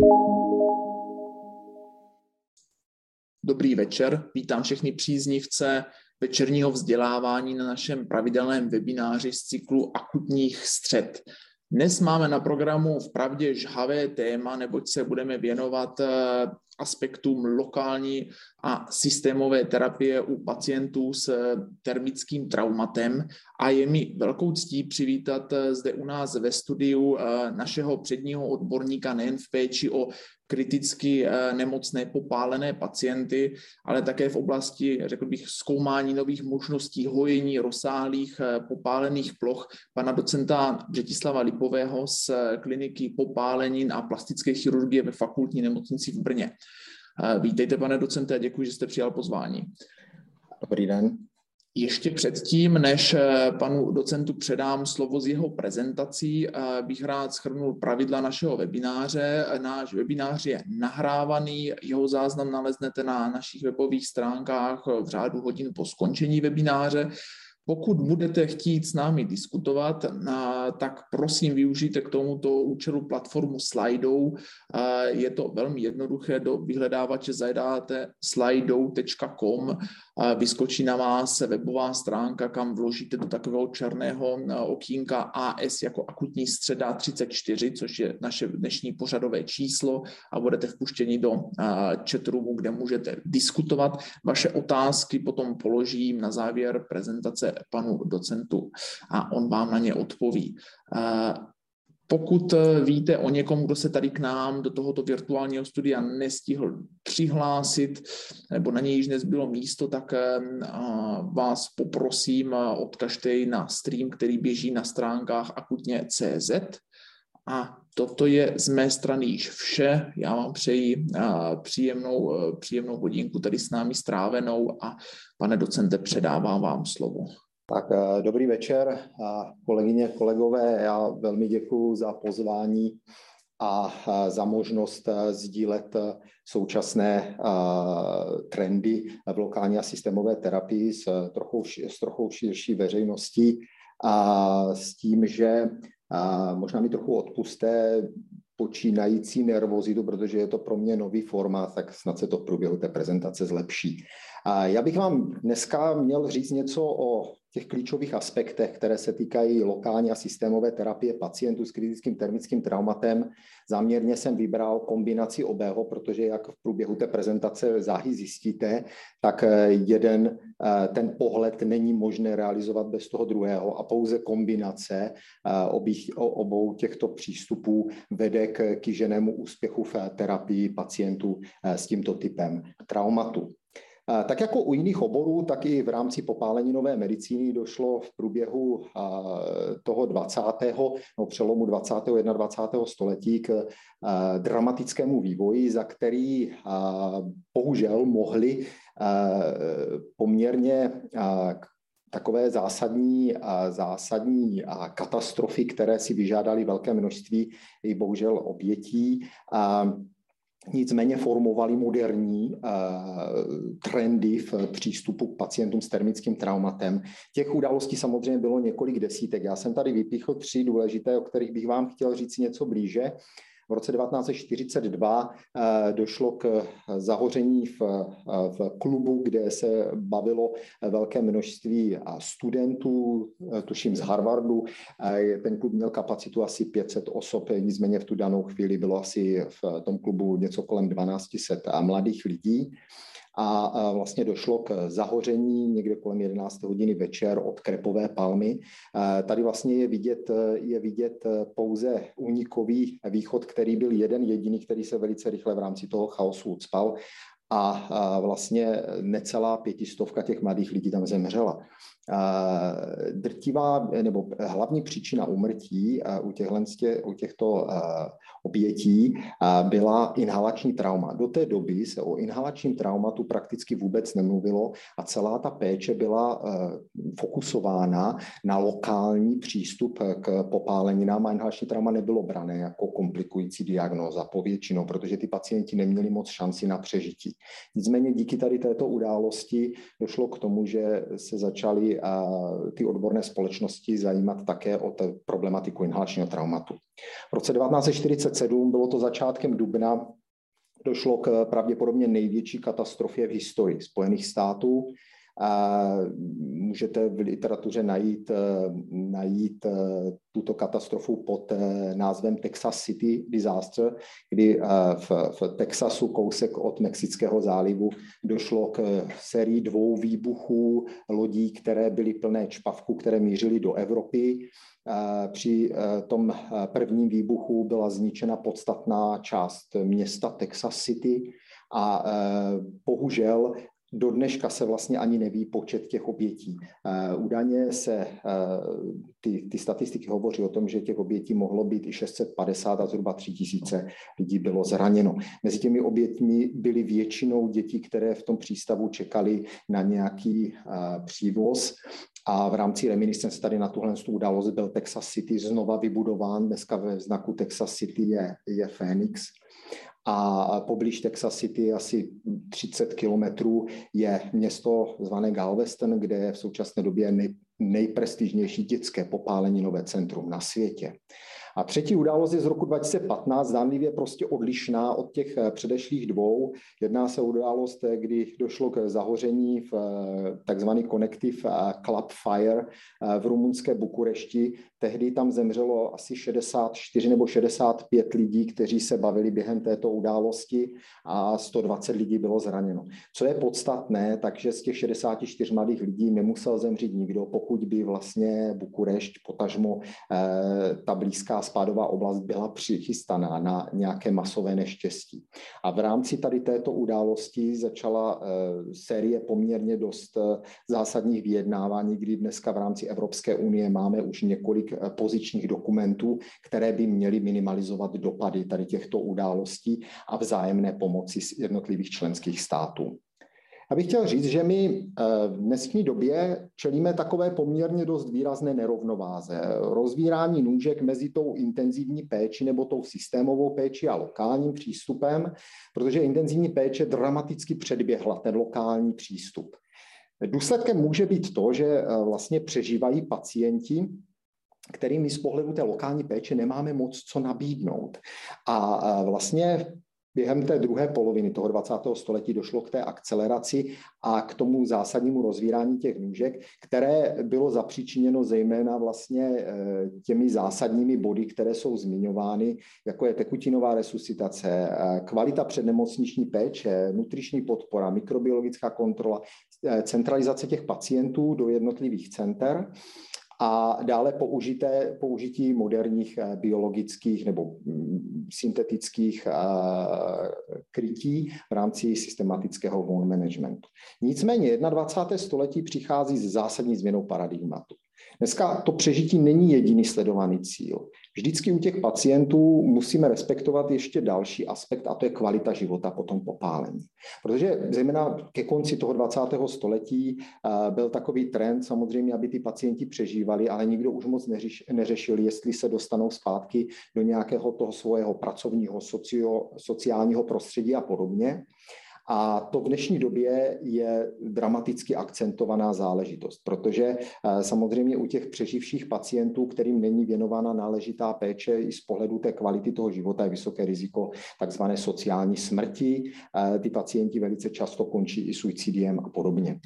Dobrý večer, vítám všechny příznivce večerního vzdělávání na našem pravidelném webináři z cyklu akutních střet. Dnes máme na programu vpravdě žhavé téma, neboť se budeme věnovat aspektům lokální a systémové terapie u pacientů s termickým traumatem a je mi velkou ctí přivítat zde u nás ve studiu našeho předního odborníka nejen v péči o kriticky nemocné popálené pacienty, ale také v oblasti, řekl bych, zkoumání nových možností hojení rozsáhlých popálených ploch pana docenta Břetislava Lipového z kliniky popálenin a plastické chirurgie ve fakultní nemocnici v Brně. Vítejte, pane docente, a děkuji, že jste přijal pozvání. Dobrý den. Ještě předtím, než panu docentu předám slovo z jeho prezentací, bych rád shrnul pravidla našeho webináře. Náš webinář je nahrávaný, jeho záznam naleznete na našich webových stránkách v řádu hodin po skončení webináře. Pokud budete chtít s námi diskutovat, tak prosím využijte k tomuto účelu platformu Slido. Je to velmi jednoduché, do vyhledávače zadáte slido.com, vyskočí na vás webová stránka, kam vložíte do takového černého okýnka AS jako akutní středa 34, což je naše dnešní pořadové číslo, a budete vpuštěni do chatroomu, kde můžete diskutovat. Vaše otázky potom položím na závěr prezentace panu docentu a on vám na ně odpoví. Pokud víte o někom, kdo se tady k nám do tohoto virtuálního studia nestihl přihlásit, nebo na něj již nezbylo místo, tak vás poprosím, odkažte jej na stream, který běží na stránkách akutně.cz. A toto je z mé strany již vše. Já vám přeji příjemnou hodinku tady s námi strávenou a pane docente, předávám vám slovo. Tak dobrý večer, kolegyně, kolegové, já velmi děkuji za pozvání a za možnost sdílet současné trendy v lokální a systémové terapii s trochou širší veřejností a s tím, že možná mi trochu odpusťte počínající nervozitu, protože je to pro mě nový formát, tak snad se to v průběhu té prezentace zlepší. Já bych vám dneska měl říct něco o těch klíčových aspektech, které se týkají lokální a systémové terapie pacientů s kritickým termickým traumatem. Záměrně jsem vybral kombinaci obého, protože jak v průběhu té prezentace záhy zjistíte, tak ten pohled není možné realizovat bez toho druhého a pouze kombinace obou těchto přístupů vede k kýženému úspěchu v terapii pacientů s tímto typem traumatu. Tak jako u jiných oborů, tak i v rámci popáleninové medicíny došlo v průběhu toho přelomu 20. a 21. století k dramatickému vývoji, za který bohužel mohly poměrně takové zásadní katastrofy, které si vyžádaly velké množství i bohužel obětí. Nicméně formovaly moderní trendy v přístupu k pacientům s termickým traumatem. Těch událostí samozřejmě bylo několik desítek. Já jsem tady vypíchl 3 důležité, o kterých bych vám chtěl říct něco blíže. V roce 1942 došlo k zahoření v klubu, kde se bavilo velké množství studentů, tuším z Harvardu. Ten klub měl kapacitu asi 500 osob, nicméně v tu danou chvíli bylo asi v tom klubu něco kolem 1200 mladých lidí. A vlastně došlo k zahoření někde kolem 11. hodiny večer od krepové palmy. Tady vlastně je vidět pouze únikový východ, který byl jeden jediný, který se velice rychle v rámci toho chaosu ucpal a vlastně necelá 500 těch mladých lidí tam zemřela. Drtivá nebo hlavní příčina úmrtí u těchto obětí byla inhalační trauma. Do té doby se o inhalačním traumatu prakticky vůbec nemluvilo a celá ta péče byla fokusována na lokální přístup k popáleninám a inhalační trauma nebylo brané jako komplikující diagnóza povětšinou, protože ty pacienti neměli moc šanci na přežití. Nicméně díky tady této události došlo k tomu, že se začaly začaly ty odborné společnosti zajímat také o problematiku inhalačního traumatu. V roce 1947, bylo to začátkem dubna, došlo k pravděpodobně největší katastrofě v historii Spojených států. Můžete v literatuře najít tuto katastrofu pod názvem Texas City Disaster, kdy v Texasu, kousek od Mexického zálivu, došlo k sérii 2 výbuchů lodí, které byly plné čpavku, které mířily do Evropy. Při tom prvním výbuchu byla zničena podstatná část města Texas City a bohužel do dneška se vlastně ani neví počet těch obětí. Údajně se ty statistiky hovoří o tom, že těch obětí mohlo být i 650 a zhruba 3000 lidí bylo zraněno. Mezi těmi oběťmi byly většinou děti, které v tom přístavu čekali na nějaký přívoz. A v rámci reminiscence tady na tuhle událost byl Texas City znova vybudován. Dneska ve znaku Texas City je Phoenix. A poblíž Texas City asi 30 kilometrů je město zvané Galveston, kde je v současné době nejprestižnější dětské popáleninové centrum na světě. A třetí událost je z roku 2015, zdánlivě prostě odlišná od těch předešlých 2. Jedná se o událost, kdy došlo k zahoření v takzvaný Connective Club Fire v rumunské Bukurešti. Tehdy tam zemřelo asi 64 nebo 65 lidí, kteří se bavili během této události a 120 lidí bylo zraněno. Co je podstatné, takže z těch 64 mladých lidí nemusel zemřít nikdo, pokud by vlastně Bukurešť, potažmo ta blízká spádová oblast byla přichystaná na nějaké masové neštěstí. A v rámci tady této události začala série poměrně dost zásadních vyjednávání, kdy dneska v rámci Evropské unie máme už několik pozičních dokumentů, které by měly minimalizovat dopady tady těchto událostí a vzájemné pomoci z jednotlivých členských států. Já bych chtěl říct, že my v dnešní době čelíme takové poměrně dost výrazné nerovnováze. Rozvírání nůžek mezi tou intenzivní péči nebo tou systémovou péči a lokálním přístupem, protože intenzivní péče dramaticky předběhla ten lokální přístup. Důsledkem může být to, že vlastně přežívají pacienti, kterým z pohledu té lokální péče nemáme moc co nabídnout. A vlastně během té druhé poloviny toho 20. století došlo k té akceleraci a k tomu zásadnímu rozvírání těch nůžek, které bylo zapříčiněno zejména vlastně těmi zásadními body, které jsou zmiňovány, jako je tekutinová resuscitace, kvalita přednemocniční péče, nutriční podpora, mikrobiologická kontrola, centralizace těch pacientů do jednotlivých center a dále použití moderních biologických nebo syntetických krytí v rámci systematického wound managementu. Nicméně 21. století přichází s zásadní změnou paradigmatu. Dneska to přežití není jediný sledovaný cíl. Vždycky u těch pacientů musíme respektovat ještě další aspekt, a to je kvalita života po tom popálení. Protože zejména ke konci toho 20. století byl takový trend samozřejmě, aby ty pacienti přežívali, ale nikdo už moc neřešil, jestli se dostanou zpátky do nějakého toho svého pracovního, sociálního prostředí a podobně. A to v dnešní době je dramaticky akcentovaná záležitost, protože samozřejmě u těch přeživších pacientů, kterým není věnována náležitá péče i z pohledu té kvality toho života, je vysoké riziko takzvané sociální smrti. Ty pacienti velice často končí i suicidiem a podobně.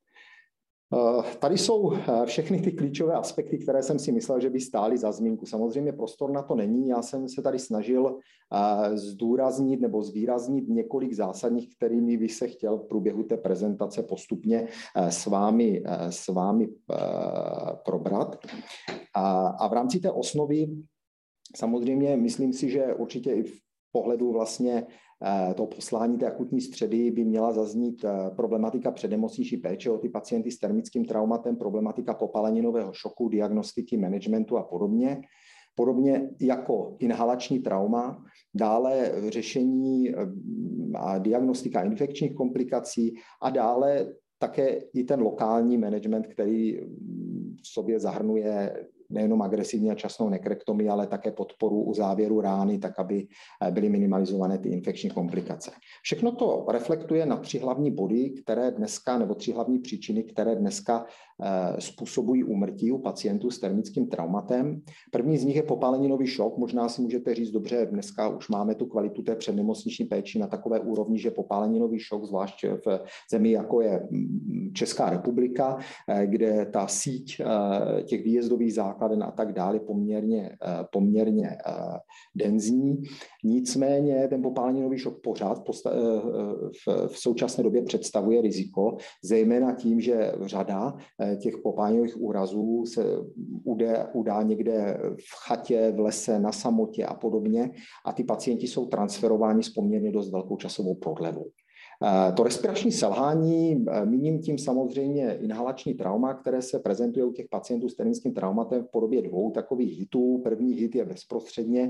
Tady jsou všechny ty klíčové aspekty, které jsem si myslel, že by stály za zmínku. Samozřejmě prostor na to není. Já jsem se tady snažil zdůraznit nebo zvýraznit několik zásadních, kterými bych se chtěl v průběhu té prezentace postupně s vámi probrat. A v rámci té osnovy samozřejmě myslím si, že určitě i v pohledu vlastně to poslání té akutní středy by měla zaznít problematika přednemocniční péče o ty pacienty s termickým traumatem, problematika popáleninového šoku, diagnostiky, managementu a podobně. Podobně jako inhalační trauma, dále řešení a diagnostika infekčních komplikací a dále také i ten lokální management, který v sobě zahrnuje nejenom agresivní a časnou nekrektomii, ale také podporu u závěru rány, tak aby byly minimalizované ty infekční komplikace. Všechno to reflektuje na 3 hlavní body, které dneska, nebo 3 hlavní příčiny, které dneska způsobují úmrtí u pacientů s termickým traumatem. První z nich je popáleninový šok. Možná si můžete říct, dobře, dneska už máme tu kvalitu té přednemocniční péči na takové úrovni, že popáleninový šok, zvlášť v zemi, jako je Česká republika, kde ta síť těch výjezdových základen a tak dále poměrně denzní. Nicméně ten popáleninový šok pořád v současné době představuje riziko, zejména tím, že řada těch popáleninových úrazů se udá někde v chatě, v lese, na samotě a podobně a ty pacienti jsou transferováni s poměrně dost velkou časovou prodlevou. To respirační selhání, míním tím samozřejmě inhalační trauma, které se prezentuje u těch pacientů s termickým traumatem v podobě 2 takových hitů. První hit je bezprostředně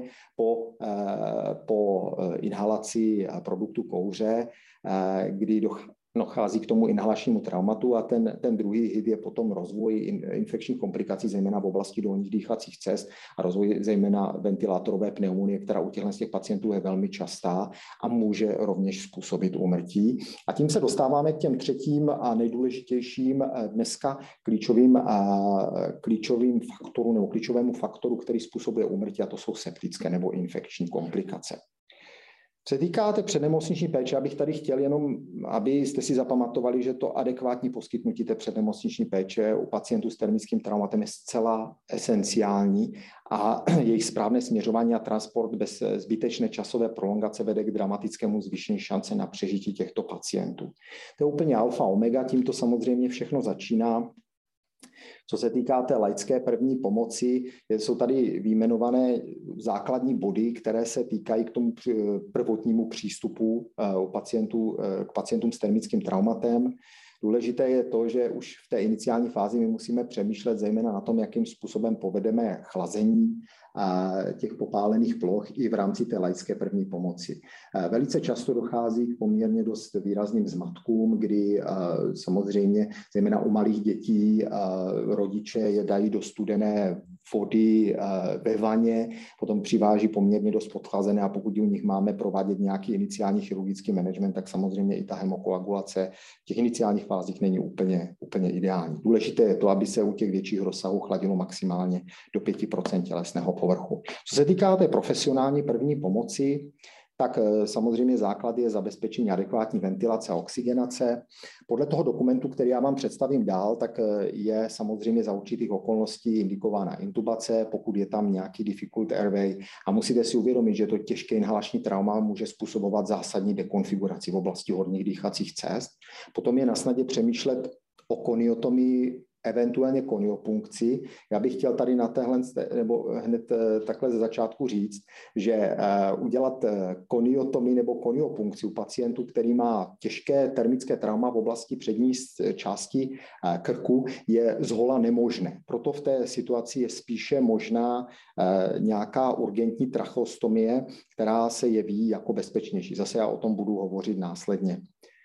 po inhalaci produktu kouře, kdy dochází k tomu inhalačnímu traumatu a ten druhý hit je potom rozvoj infekčních komplikací, zejména v oblasti dolních dýchacích cest a rozvoj zejména ventilátorové pneumonie, která u těch pacientů je velmi častá a může rovněž způsobit úmrtí. A tím se dostáváme k těm třetím a nejdůležitějším dneska klíčovým faktoru nebo klíčovému faktoru, který způsobuje úmrtí, a to jsou septické nebo infekční komplikace. Co se týká té přednemocniční péče, abych tady chtěl jenom, abyste si zapamatovali, že to adekvátní poskytnutí té přednemocniční péče u pacientů s termickým traumatem je zcela esenciální a jejich správné směřování a transport bez zbytečné časové prolongace vede k dramatickému zvýšení šance na přežití těchto pacientů. To je úplně alfa omega, tímto samozřejmě všechno začíná. Co se týká té laické první pomoci, jsou tady vyjmenované základní body, které se týkají k tomu prvotnímu přístupu k pacientům s termickým traumatem. Důležité je to, že už v té iniciální fázi my musíme přemýšlet zejména na tom, jakým způsobem povedeme chlazení těch popálených ploch i v rámci té laické první pomoci. Velice často dochází k poměrně dost výrazným zmatkům, kdy samozřejmě zejména u malých dětí rodiče je dají do studené vody ve vaně, potom přiváží poměrně dost podchlazené a pokud u nich máme provádět nějaký iniciální chirurgický management, tak samozřejmě i ta hemokoagulace v těch iniciálních fázích není úplně ideální. Důležité je to, aby se u těch větších rozsahů chladilo maximálně do 5% tělesného povrchu. Co se týká té profesionální první pomoci, tak samozřejmě základ je zabezpečení adekvátní ventilace a oxygenace. Podle toho dokumentu, který já vám představím dál, tak je samozřejmě za určitých okolností indikována intubace, pokud je tam nějaký difficult airway a musíte si uvědomit, že to těžké inhalační trauma může způsobovat zásadní dekonfiguraci v oblasti horních dýchacích cest. Potom je na snadě přemýšlet o koniotomii, eventuálně koniopunkci. Já bych chtěl tady na téhle, nebo hned takhle ze začátku říct, že udělat koniotomii nebo koniopunkci u pacientů, který má těžké termické trauma v oblasti přední části krku, je zhola nemožné. Proto v té situaci je spíše možná nějaká urgentní tracheostomie, která se jeví jako bezpečnější. Zase já o tom budu hovořit následně.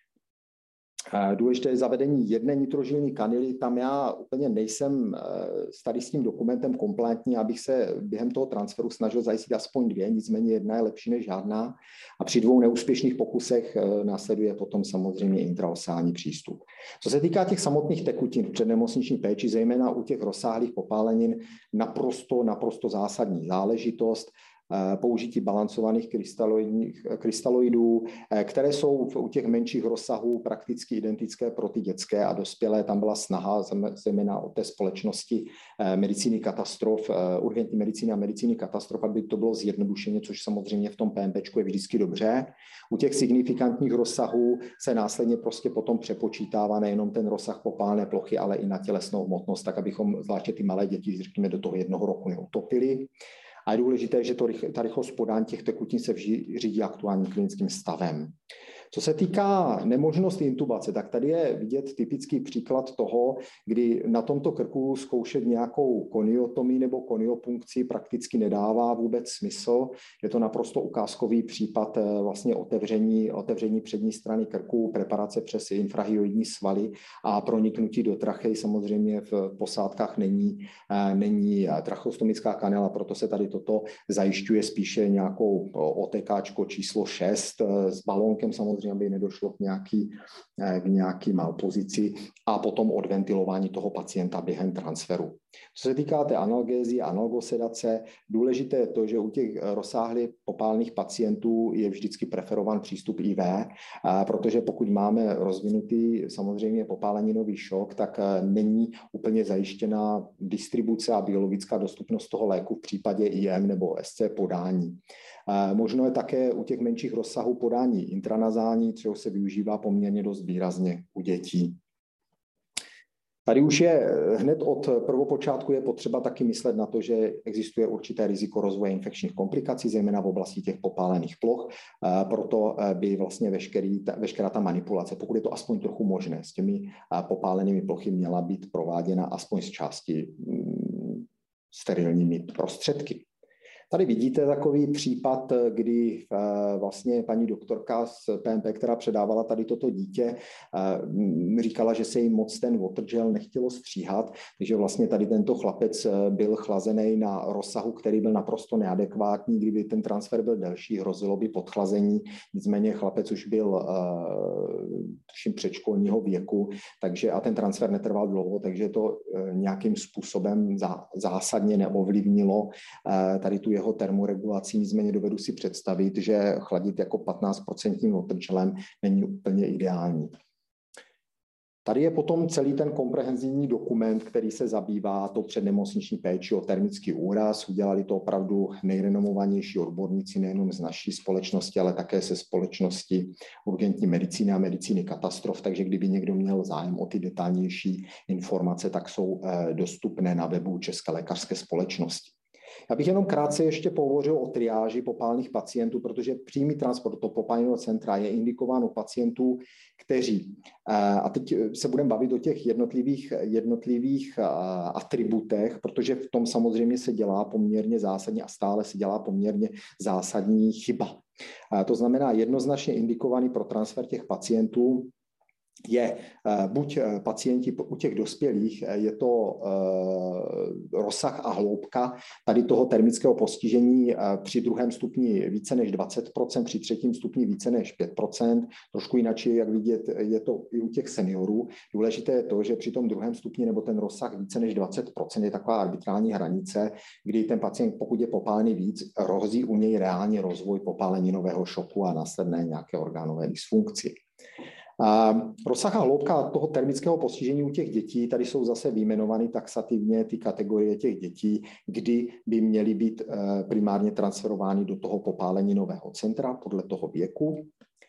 Důležité je zavedení jedné nitrožilní kanily. Tam já úplně nejsem tady s tím dokumentem kompletní, abych se během toho transferu snažil zajistit aspoň 2, nicméně jedna je lepší než žádná. A při 2 neúspěšných pokusech následuje potom samozřejmě intraosální přístup. Co se týká těch samotných tekutin v přednemocniční péči, zejména u těch rozsáhlých popálenin, naprosto zásadní záležitost. Použití balancovaných krystaloidů, které jsou u těch menších rozsahů prakticky identické pro ty dětské a dospělé. Tam byla snaha zejména od té společnosti medicíny katastrof, urgentní medicíny a medicíny katastrof, aby to bylo zjednodušeně, což samozřejmě v tom PMPčku je vždycky dobře. U těch signifikantních rozsahů se následně prostě potom přepočítává nejenom ten rozsah popálné plochy, ale i na tělesnou hmotnost, tak abychom zvláště ty malé děti, řekněme, do toho 1 roku neutopili. A je důležité, že ta rychlost podání těch tekutin se řídí aktuálním klinickým stavem. Co se týká nemožnosti intubace, tak tady je vidět typický příklad toho, kdy na tomto krku zkoušet nějakou koniotomii nebo koniopunkci prakticky nedává vůbec smysl. Je to naprosto ukázkový případ vlastně otevření přední strany krku, preparace přes infrahyoidní svaly a proniknutí do trachej. Samozřejmě v posádkách není trachostomická kanela, proto se tady toto zajišťuje spíše nějakou OTKčko číslo 6 s balónkem, samozřejmě, aby nedošlo k nějaký malpozici a potom odventilování toho pacienta během transferu. Co se týká té analgézie a analgosedace, důležité je to, že u těch rozsáhlých popálených pacientů je vždycky preferován přístup IV, protože pokud máme rozvinutý samozřejmě popáleninový šok, tak není úplně zajištěna distribuce a biologická dostupnost toho léku v případě IM nebo SC podání. Možno je také u těch menších rozsahů podání intranazální, třeba se využívá poměrně dost výrazně u dětí. Tady už je hned od prvopočátku je potřeba taky myslet na to, že existuje určité riziko rozvoje infekčních komplikací, zejména v oblasti těch popálených ploch. Proto by vlastně veškerá ta manipulace, pokud je to aspoň trochu možné, s těmi popálenými plochy měla být prováděna aspoň z části sterilními prostředky. Tady vidíte takový případ, kdy vlastně paní doktorka z PMP, která předávala tady toto dítě, říkala, že se jí moc ten watergel nechtělo stříhat, takže vlastně tady tento chlapec byl chlazený na rozsahu, který byl naprosto neadekvátní. Kdyby ten transfer byl delší, hrozilo by podchlazení, nicméně chlapec už byl předškolního věku, takže a ten transfer netrval dlouho, takže to nějakým způsobem zásadně neovlivnilo tady tu jeho termoregulací, nicméně dovedu si představit, že chladit jako 15% watergelem není úplně ideální. Tady je potom celý ten komprehenzivní dokument, který se zabývá tou přednemocniční péči o termický úraz. Udělali to opravdu nejrenomovanější odborníci nejenom z naší společnosti, ale také ze společnosti urgentní medicíny a medicíny katastrof. Takže kdyby někdo měl zájem o ty detailnější informace, tak jsou dostupné na webu České lékařské společnosti. Já bych jenom krátce ještě pohovořil o triáži popálených pacientů, protože přímý transport do popáleného centra je indikován u pacientů, kteří, a teď se budeme bavit o těch jednotlivých atributech, protože v tom samozřejmě se dělá poměrně zásadní a stále se dělá poměrně zásadní chyba. To znamená jednoznačně indikovaný pro transfer těch pacientů je buď pacienti u těch dospělých, je to rozsah a hloubka tady toho termického postižení při druhém stupni více než 20%, při třetím stupni více než 5%. Trošku jinak, jak vidět, je to i u těch seniorů. Důležité je to, že při tom druhém stupni nebo ten rozsah více než 20% je taková arbitrální hranice, kdy ten pacient, pokud je popálený víc, hrozí u něj reálně rozvoj popáleninového šoku a následné nějaké orgánové dysfunkci. Rozsah a hloubka toho termického postižení u těch dětí, tady jsou zase vyjmenovány taxativně ty kategorie těch dětí, kdy by měly být primárně transferovány do toho popáleninového centra podle toho věku.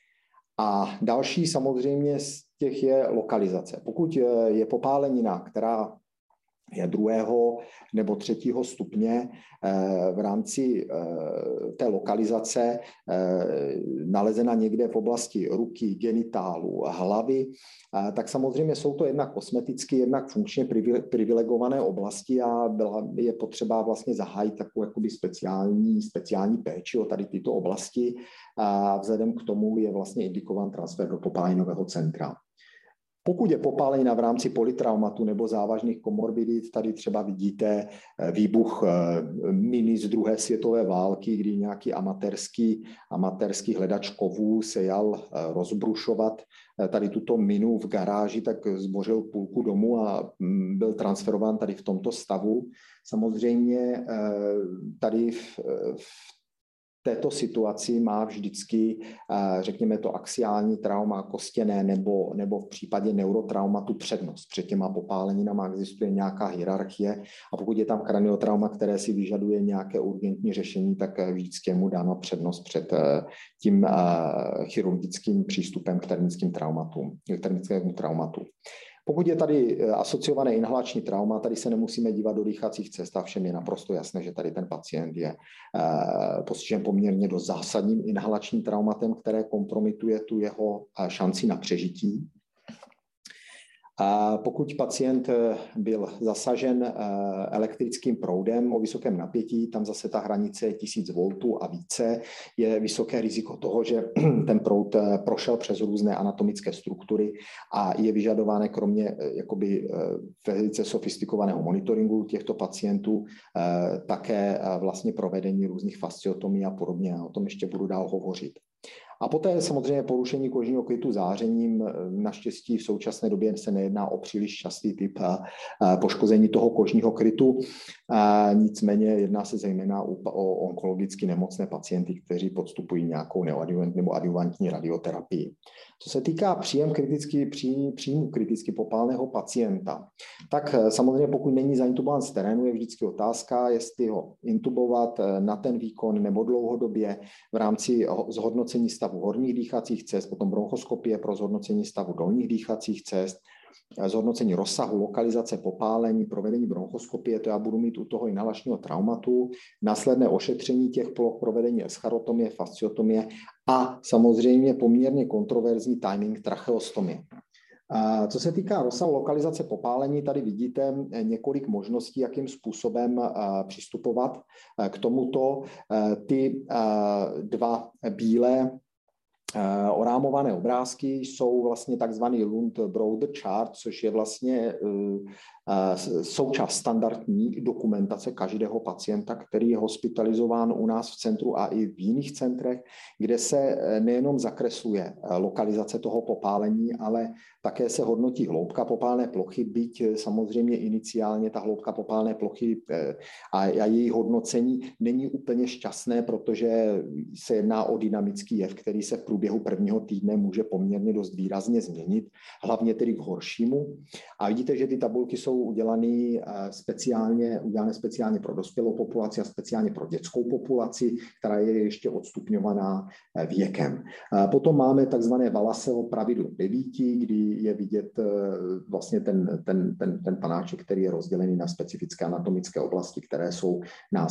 A další samozřejmě z těch je lokalizace. Pokud je popálenina, která je druhého nebo třetího stupně v rámci té lokalizace nalezena někde v oblasti ruky, genitálu a hlavy, tak samozřejmě jsou to jednak kosmeticky, jednak funkčně privilegované oblasti a je potřeba vlastně zahájit takovou jakoby speciální péči o tady tyto oblasti a vzhledem k tomu je vlastně indikován transfer do popáleninového centra. Pokud je popálenina v rámci polytraumatu nebo závažných komorbidit, tady třeba vidíte výbuch miny z druhé světové války, kdy nějaký amatérský hledač kovů se jal rozbrušovat tady tuto minu v garáži, tak zbořil půlku domu a byl transferován tady v tomto stavu. Samozřejmě tady v této situaci má vždycky, řekněme to, axiální trauma kostěné nebo v případě neurotraumatu přednost. Před těma popáleninama existuje nějaká hierarchie a pokud je tam kraniotrauma, které si vyžaduje nějaké urgentní řešení, tak vždycky je mu dána přednost před tím chirurgickým přístupem k termickému traumatu. Pokud je tady asociované inhalační trauma, tady se nemusíme dívat do dýchacích cest a všem je naprosto jasné, že tady ten pacient je postižen poměrně dost zásadním inhalačním traumatem, které kompromituje tu jeho šanci na přežití. A pokud pacient byl zasažen elektrickým proudem o vysokém napětí, tam zase ta hranice je 1000 V a více, je vysoké riziko toho, že ten proud prošel přes různé anatomické struktury a je vyžadováno kromě jakoby velice sofistikovaného monitoringu těchto pacientů také vlastně provedení různých fasciotomí a podobně. O tom ještě budu dál hovořit. A poté samozřejmě porušení kožního krytu zářením. Naštěstí v současné době se nejedná o příliš častý typ poškození toho kožního krytu. Nicméně jedná se zejména o onkologicky nemocné pacienty, kteří podstupují nějakou neoadjuvantní nebo adjuvantní radioterapii. Co se týká příjmu kriticky popálného pacienta, tak samozřejmě pokud není zaintubován z terénu, je vždycky otázka, jestli ho intubovat na ten výkon nebo dlouhodobě v rámci zhodnocení stavu horních dýchacích cest, potom bronchoskopie pro zhodnocení stavu dolních dýchacích cest, zhodnocení rozsahu, lokalizace popálení, provedení bronchoskopie, to já budu mít u toho inhalačního traumatu, následné ošetření těch ploch, provedení escharotomie, fasciotomie a samozřejmě poměrně kontroverzní timing tracheostomie. Co se týká rozsahu lokalizace popálení, tady vidíte několik možností, jakým způsobem přistupovat k tomuto. Ty dva bílé orámované obrázky jsou vlastně takzvaný Lund-Browder chart, což je vlastně součást standardní dokumentace každého pacienta, který je hospitalizován u nás v centru a i v jiných centrech, kde se nejenom zakresluje lokalizace toho popálení, ale také se hodnotí hloubka popálné plochy, byť samozřejmě iniciálně ta hloubka popálné plochy a její hodnocení není úplně šťastné, protože se jedná o dynamický jev, který se v průběhu prvního týdne může poměrně dost výrazně změnit, hlavně tedy k horšímu. A vidíte, že ty tabulky jsou udělané speciálně pro dospělou populaci a speciálně pro dětskou populaci, která je ještě odstupňovaná věkem. Potom máme takzvané Wallaceho pravidlo 9, kdy je vidět vlastně ten panáček, který je rozdělený na specifické anatomické oblasti, které jsou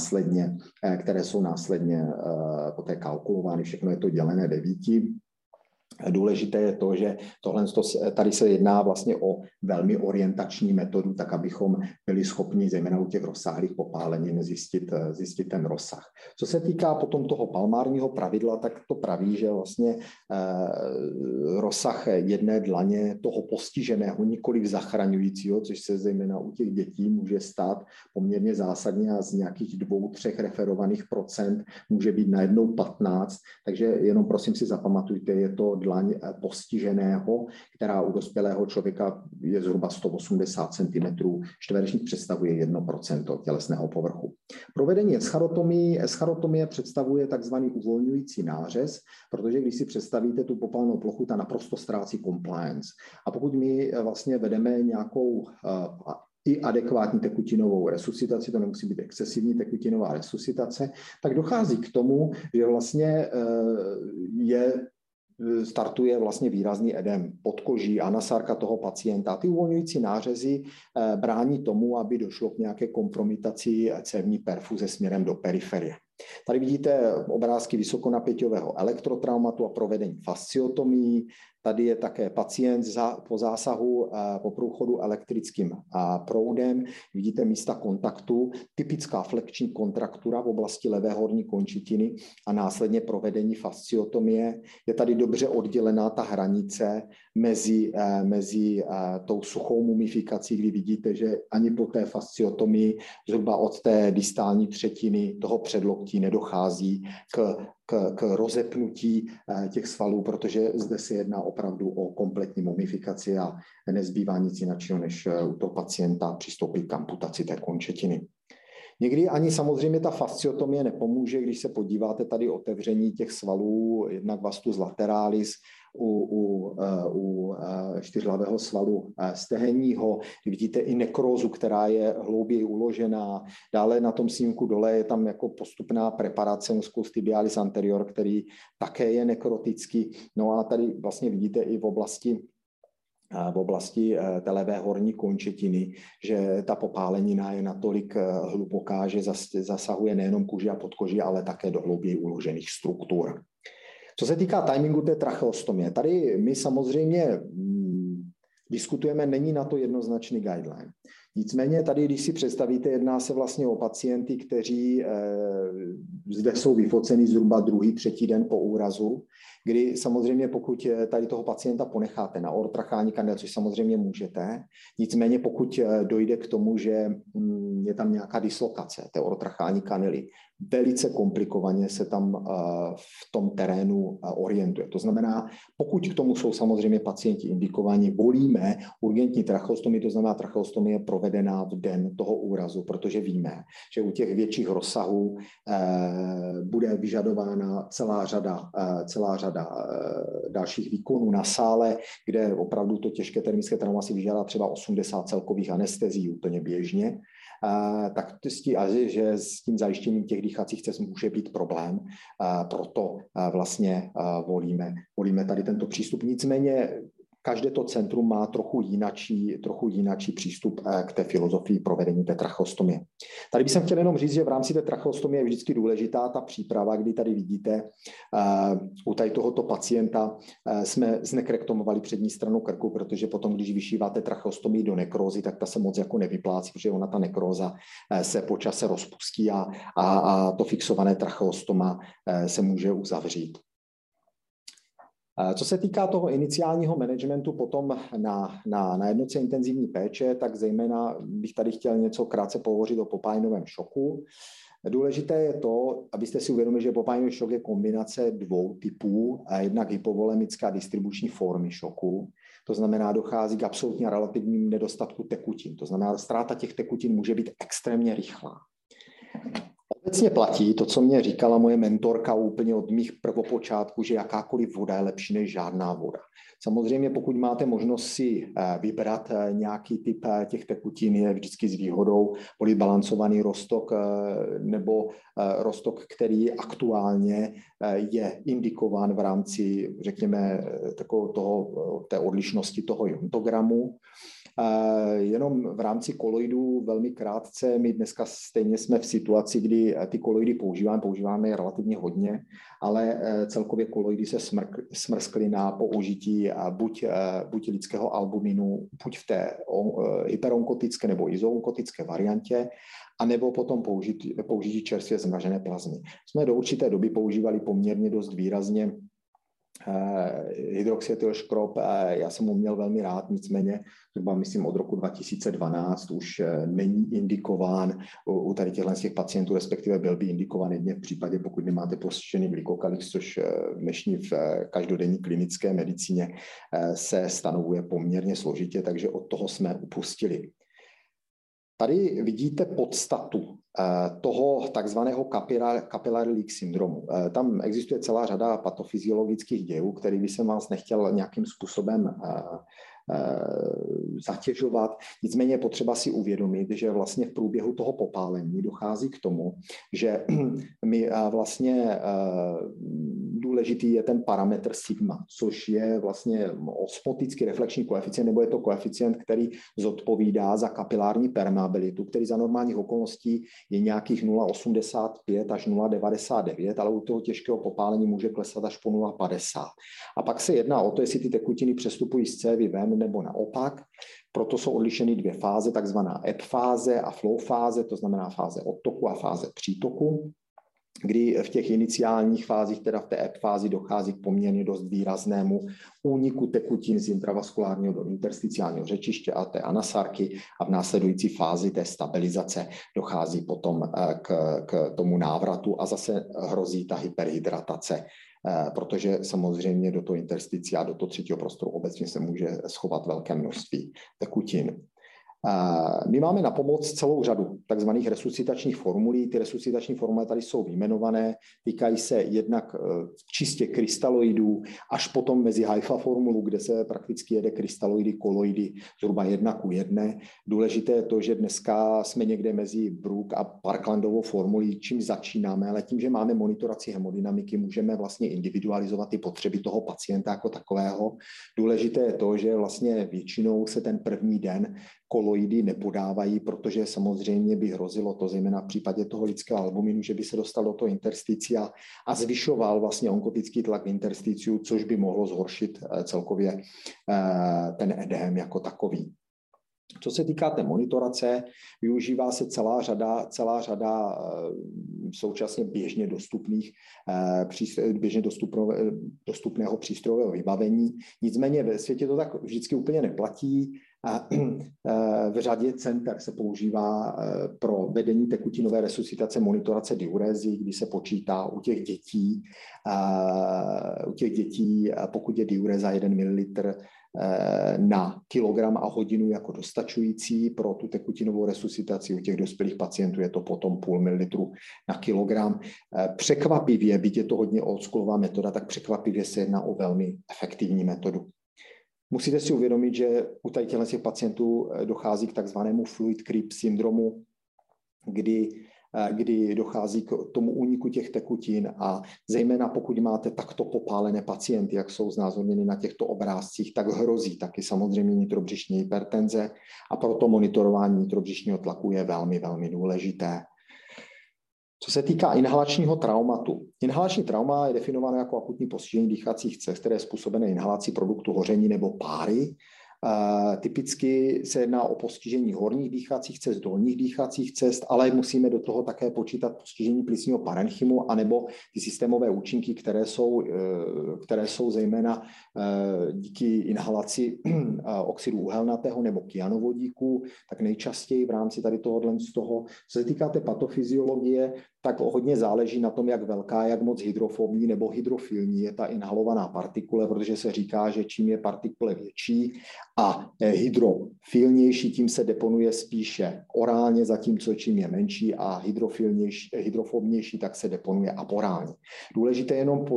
následně poté kalkulovány. Všechno je to dělené 9. Důležité je to, že tady se jedná vlastně o velmi orientační metodu, tak abychom byli schopni zejména u těch rozsáhlých popálenin zjistit ten rozsah. Co se týká potom toho palmárního pravidla, tak to praví, že vlastně rozsah jedné dlaně toho postiženého, nikoliv zachraňujícího, což se zejména u těch dětí může stát poměrně zásadně a z nějakých 2-3 referovaných procent může být najednou 15, takže jenom prosím si zapamatujte, je to dlaň postiženého, která u dospělého člověka je zhruba 180 cm čtverečních, představuje 1% tělesného povrchu. Provedení escharotomie představuje takzvaný uvolňující nářez, protože když si představíte tu popálnou plochu, ta naprosto ztrácí compliance. A pokud my vlastně vedeme nějakou i adekvátní tekutinovou resuscitaci, to nemusí být excesivní tekutinová resuscitace, tak dochází k tomu, že vlastně startuje vlastně výrazný edem podkoží, anasarka toho pacienta. Ty uvolňující nářezy brání tomu, aby došlo k nějaké kompromitaci cévní perfuze směrem do periferie. Tady vidíte obrázky vysokonapěťového elektrotraumatu a provedení fasciotomii. Tady je také pacient po zásahu po průchodu elektrickým proudem. Vidíte místa kontaktu, typická flekční kontraktura v oblasti levé horní končetiny a následně provedení fasciotomie. Je tady dobře oddělená ta hranice mezi tou suchou mumifikací, kdy vidíte, že ani po té fasciotomii zhruba od té distální třetiny toho předloktí nedochází k rozepnutí těch svalů, protože zde se jedná opravdu o kompletní mumifikaci a nezbývá nic jiného, než u toho pacienta přistoupit k amputaci té končetiny. Někdy ani samozřejmě ta fasciotomie nepomůže, když se podíváte tady otevření těch svalů, jednak vastus lateralis, u čtyřhlavého svalu stehenního. Vidíte i nekrózu, která je hlouběji uložená. Dále na tom snímku dole je tam jako postupná preparace musculus tibialis anterior, který také je nekrotický. No a tady vlastně vidíte i v oblasti v oblasti té levé horní končetiny, že ta popálenina je natolik hluboká, že zasahuje nejenom kůži a podkoží, ale také do hlouběji uložených struktur. Co se týká timingu té tracheostomie, tady my samozřejmě diskutujeme, není na to jednoznačný guideline. Nicméně tady, když si představíte, jedná se vlastně o pacienty, kteří zde jsou vyfoceni zhruba druhý, třetí den po úrazu, kdy samozřejmě pokud tady toho pacienta ponecháte na aortotrachální kanyle, což samozřejmě můžete, nicméně pokud dojde k tomu, že je tam nějaká dislokace té aortotrachální kanely, velice komplikovaně se tam v tom terénu orientuje. To znamená, pokud k tomu jsou samozřejmě pacienti indikovaní, volíme urgentní tracheostomii, to znamená tracheostomie provedená v den toho úrazu, protože víme, že u těch větších rozsahů bude vyžadována celá řada dalších výkonů na sále, kde opravdu to těžké termické trauma si vyžádá třeba 80 celkových anestezií úplně běžně. Tak že s tím zajištěním těch dýchacích cest může být problém, proto vlastně volíme tady tento přístup. Nicméně každé to centrum má trochu jinačí přístup k té filozofii provedení té tracheostomie. Tady bych chtěl jenom říct, že v rámci té tracheostomie je vždycky důležitá ta příprava, kdy tady vidíte u tady tohoto pacienta jsme znekrektomovali přední stranu krku, protože potom, když vyšíváte tracheostomii do nekrózy, tak ta se moc jako nevyplácí, protože ona ta nekróza se po čase rozpustí a to fixované tracheostoma se může uzavřít. Co se týká toho iniciálního managementu potom na jednotce intenzivní péče, tak zejména bych tady chtěl něco krátce pohovořit o popálenovém šoku. Důležité je to, abyste si uvědomili, že popálenový šok je kombinace dvou typů, jednak hypovolemická a distribuční formy šoku. To znamená, dochází k absolutně relativním nedostatku tekutin. To znamená, ztráta těch tekutin může být extrémně rychlá. Obecně platí to, co mě říkala moje mentorka úplně od mých prvopočátků, že jakákoliv voda je lepší než žádná voda. Samozřejmě, pokud máte možnost si vybrat nějaký typ těch tekutin, je vždycky s výhodou volit balancovaný roztok nebo roztok, který aktuálně je indikován v rámci, řekněme, té odlišnosti toho iontogramu. Jenom v rámci koloidů velmi krátce, my dneska stejně jsme v situaci, kdy ty koloidy používáme je relativně hodně, ale celkově koloidy se smrskly na použití buď lidského albuminu, buď v té hyperonkotické nebo izoonkotické variantě, anebo potom použití čerstvě zmražené plazmy. Jsme do určité doby používali poměrně dost výrazně hydroxyetylškrob, já jsem ho měl velmi rád, nicméně zhruba myslím od roku 2012 už není indikován u tady těch pacientů, respektive byl by indikován jedně v případě, pokud nemáte postižený glykokalyx, což v dnešní v každodenní klinické medicíně se stanovuje poměrně složitě, takže od toho jsme upustili. Tady vidíte podstatu toho takzvaného capillary leak syndromu. Tam existuje celá řada patofyziologických dějů, který by se vás nechtěl nějakým způsobem zatěžovat. Nicméně je potřeba si uvědomit, že vlastně v průběhu toho popálení dochází k tomu, že my vlastně důležitý je ten parametr sigma, což je vlastně osmotický reflexní koeficient, nebo je to koeficient, který zodpovídá za kapilární permeabilitu, který za normálních okolností je nějakých 0,85 až 0,99, ale u toho těžkého popálení může klesat až po 0,50. A pak se jedná o to, jestli ty tekutiny přestupují z cévy ven nebo naopak. Proto jsou odlišeny dvě fáze, takzvaná ebb fáze a flow fáze, to znamená fáze odtoku a fáze přítoku, kdy v těch iniciálních fázích, teda v té ebb fázi, dochází k poměrně dost výraznému úniku tekutin z intravaskulárního do intersticiálního řečiště a té anasarky a v následující fázi té stabilizace dochází potom k tomu návratu a zase hrozí ta hyperhydratace, protože samozřejmě do toho intersticia, do toho třetího prostoru obecně se může schovat velké množství tekutin. My máme na pomoc celou řadu takzvaných resuscitačních formulí. Ty resuscitační formule tady jsou vyjmenované, týkají se jednak čistě krystaloidů, až potom mezi Haifa formulu, kde se prakticky jede krystaloidy, koloidy zhruba 1:1. Důležité je to, že dneska jsme někde mezi Brook a Parklandovou formulí, čím začínáme, ale tím, že máme monitoraci hemodynamiky, můžeme vlastně individualizovat ty potřeby toho pacienta jako takového. Důležité je to, že vlastně většinou se ten první den koloidy nepodávají, protože samozřejmě by hrozilo to, zejména v případě toho lidského albuminu, že by se dostal do toho intersticia a zvyšoval vlastně onkotický tlak v intersticiu, což by mohlo zhoršit celkově ten edém jako takový. Co se týká té monitorace, využívá se celá řada současně běžně dostupného přístrojového vybavení. Nicméně ve světě to tak vždycky úplně neplatí. V řadě center se používá pro vedení tekutinové resuscitace monitorace diurézy, kdy se počítá u těch dětí, pokud je diuréza 1 ml na kilogram a hodinu jako dostačující pro tu tekutinovou resuscitaci. U těch dospělých pacientů je to potom 0,5 ml na kilogram. Překvapivě, byť je to hodně oldschoolová metoda, tak překvapivě se jedná o velmi efektivní metodu. Musíte si uvědomit, že u těch pacientů dochází k takzvanému fluid creep syndromu, kdy dochází k tomu úniku těch tekutin a zejména pokud máte takto popálené pacienty, jak jsou znázorněny na těchto obrázcích, tak hrozí taky samozřejmě nitrobřišní hypertenze a proto monitorování nitrobřišního tlaku je velmi, velmi důležité. Co se týká inhalačního traumatu. Inhalační trauma je definováno jako akutní postižení dýchacích cest, které je způsobené inhalací produktu hoření nebo páry. Typicky se jedná o postižení horních dýchacích cest, dolních dýchacích cest, ale musíme do toho také počítat postižení plicního parenchymu anebo ty systémové účinky, které jsou zejména díky inhalaci oxidu uhelnatého nebo kyanovodíku, tak nejčastěji v rámci tady tohohle z toho. Co se týká té patofyziologie, tak hodně záleží na tom, jak velká, jak moc hydrofobní nebo hydrofilní je ta inhalovaná partikule, protože se říká, že čím je partikule větší a hydrofilnější, tím se deponuje spíše orálně, zatímco čím je menší a hydrofobnější, tak se deponuje aporálně. Důležité je jenom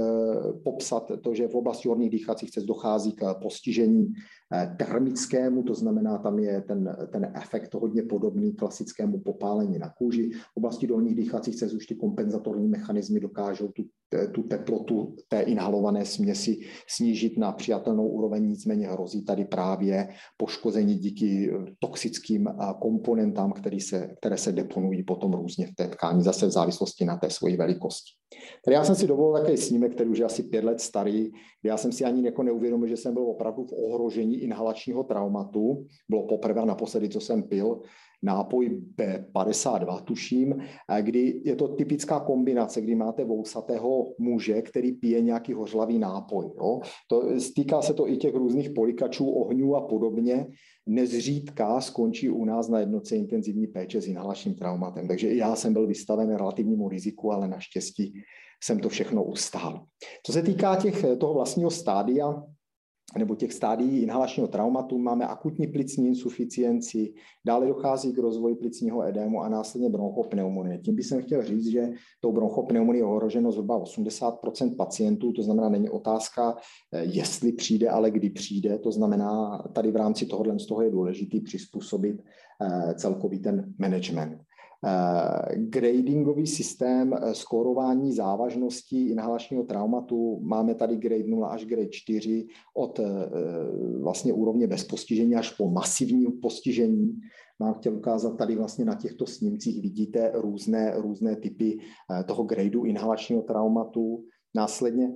popsat to, že v oblasti horních dýchacích cest dochází k postižení termickému, to znamená, tam je ten efekt hodně podobný klasickému popálení na kůži. V oblasti dolních dýchacích cest už ty kompenzatorní mechanismy dokážou tu teplotu té inhalované směsi snížit na přijatelnou úroveň, nicméně hrozí tady právě poškození díky toxickým komponentám, které se deponují potom různě v té tkání, zase v závislosti na té svojí velikosti. Tady já jsem si dovolil takový snímek, který už je asi 5 let starý, já jsem si ani neuvědomil, že jsem byl opravdu v ohrožení inhalačního traumatu. Bylo poprvé naposledy, co jsem pil nápoj B52, tuším, kdy je to typická kombinace, kdy máte vousatého muže, který pije nějaký hořlavý nápoj. Jo? Týká se to i těch různých polikačů, ohňů a podobně. Nezřídka skončí u nás na jednotce intenzivní péče s inhalačním traumatem. Takže i já jsem byl vystaven relativnímu riziku, ale naštěstí jsem to všechno ustál. Co se týká toho vlastního stádia, nebo těch stádií inhalačního traumatu, máme akutní plicní insuficienci, dále dochází k rozvoji plicního edému a následně bronchopneumonie. Tím bych chtěl říct, že tou bronchopneumonií je ohroženo zhruba 80% pacientů, to znamená, není otázka, jestli přijde, ale kdy přijde, to znamená, tady v rámci tohohle z toho je důležitý přizpůsobit celkový ten management. Gradingový systém skórování závažností inhalačního traumatu, máme tady grade 0 až grade 4 od vlastně úrovně bez postižení až po masivní postižení. Mám chtěl ukázat tady vlastně na těchto snímcích, vidíte různé typy toho gradeu inhalačního traumatu. Následně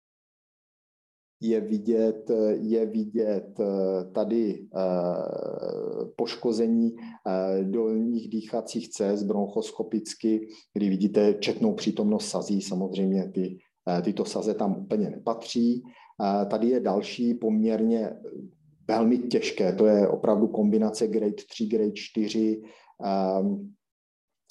je vidět tady poškození dolních dýchacích cest bronchoskopicky, kdy vidíte četnou přítomnost sazí, samozřejmě tyto saze tam úplně nepatří. Tady je další poměrně velmi těžké, to je opravdu kombinace grade 3, grade 4,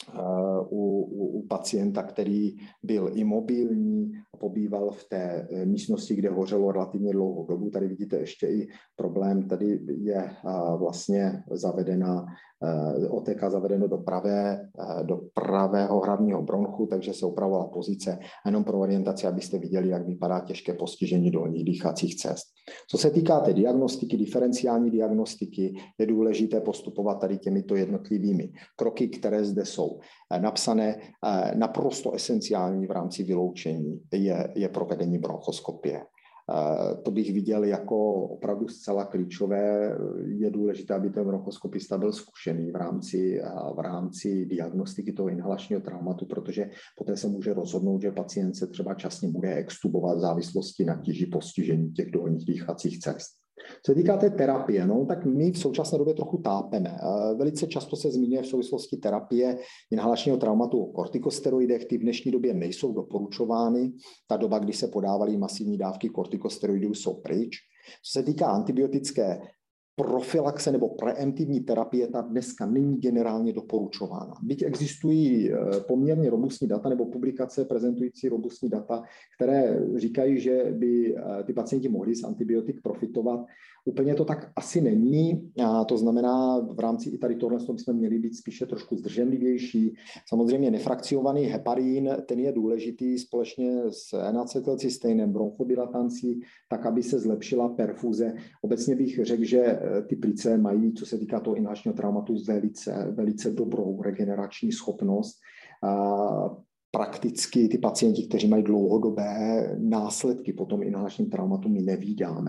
u pacienta, který byl imobilní a pobýval v té místnosti, kde hořelo relativně dlouhou dobu. Tady vidíte ještě i problém, tady je vlastně zavedena otéka zavedeno do pravého hlavního bronchu, takže se upravovala pozice. A jenom pro orientaci, abyste viděli, jak vypadá těžké postižení dolních dýchacích cest. Co se týká té diagnostiky, diferenciální diagnostiky, je důležité postupovat tady těmito jednotlivými kroky, které zde jsou napsané. Naprosto esenciální v rámci vyloučení je provedení bronchoskopie. To bych viděl jako opravdu zcela klíčové. Je důležité, aby ten bronchoskopista byl zkušený v rámci diagnostiky toho inhalačního traumatu, protože poté se může rozhodnout, že pacient se třeba časně bude extubovat v závislosti na tíži postižení těch dolních dýchacích cest. Co se týká té terapie, tak my v současné době trochu tápeme. Velice často se zmiňuje v souvislosti terapie inhalačního traumatu o kortikosteroidech. Ty v dnešní době nejsou doporučovány. Ta doba, kdy se podávaly masivní dávky kortikosteroidů, jsou pryč. Co se týká antibiotické profilaxe nebo preemptivní terapie, ta dneska není generálně doporučována. Byť existují poměrně robustní data nebo publikace prezentující robustní data, které říkají, že by ty pacienti mohli z antibiotik profitovat. Úplně to tak asi není. A to znamená, v rámci i tady tohle jsme měli být spíše trošku zdrženlivější. Samozřejmě nefrakciovaný heparin, ten je důležitý společně s N-acetylcysteinem, bronchodilatancí, tak, aby se zlepšila perfuze. Obecně bych řekl, že ty plice mají, co se týká toho inhalačního traumatu, velice dobrou regenerační schopnost. Prakticky ty pacienti, kteří mají dlouhodobé následky po tom inhalačním traumatu, my nevídáme.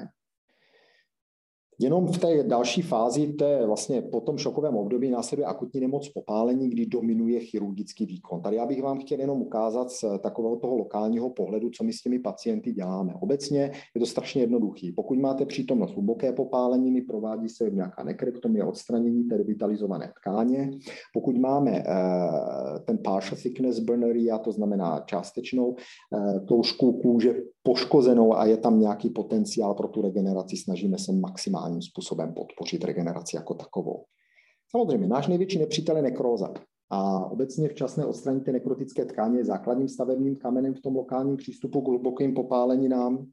Jenom v té další fázi, to je vlastně po tom šokovém období, následuje akutní nemoc popálení, kdy dominuje chirurgický výkon. Tady já bych vám chtěl jenom ukázat z takového toho lokálního pohledu, co my s těmi pacienty děláme. Obecně je to strašně jednoduchý. Pokud máte přítomnost hluboké popálení, provádí se nějaká nekrektomie, odstranění té revitalizované tkáně. Pokud máme ten partial thickness burneria, to znamená částečnou tloušťku kůže poškozenou a je tam nějaký potenciál pro tu regeneraci, snažíme se maximálním způsobem podpořit regeneraci jako takovou. Samozřejmě, náš největší nepřítel je nekróza. A obecně včasné odstranění té nekrotické tkáně je základním stavebním kamenem v tom lokálním přístupu k hlubokým popáleninám.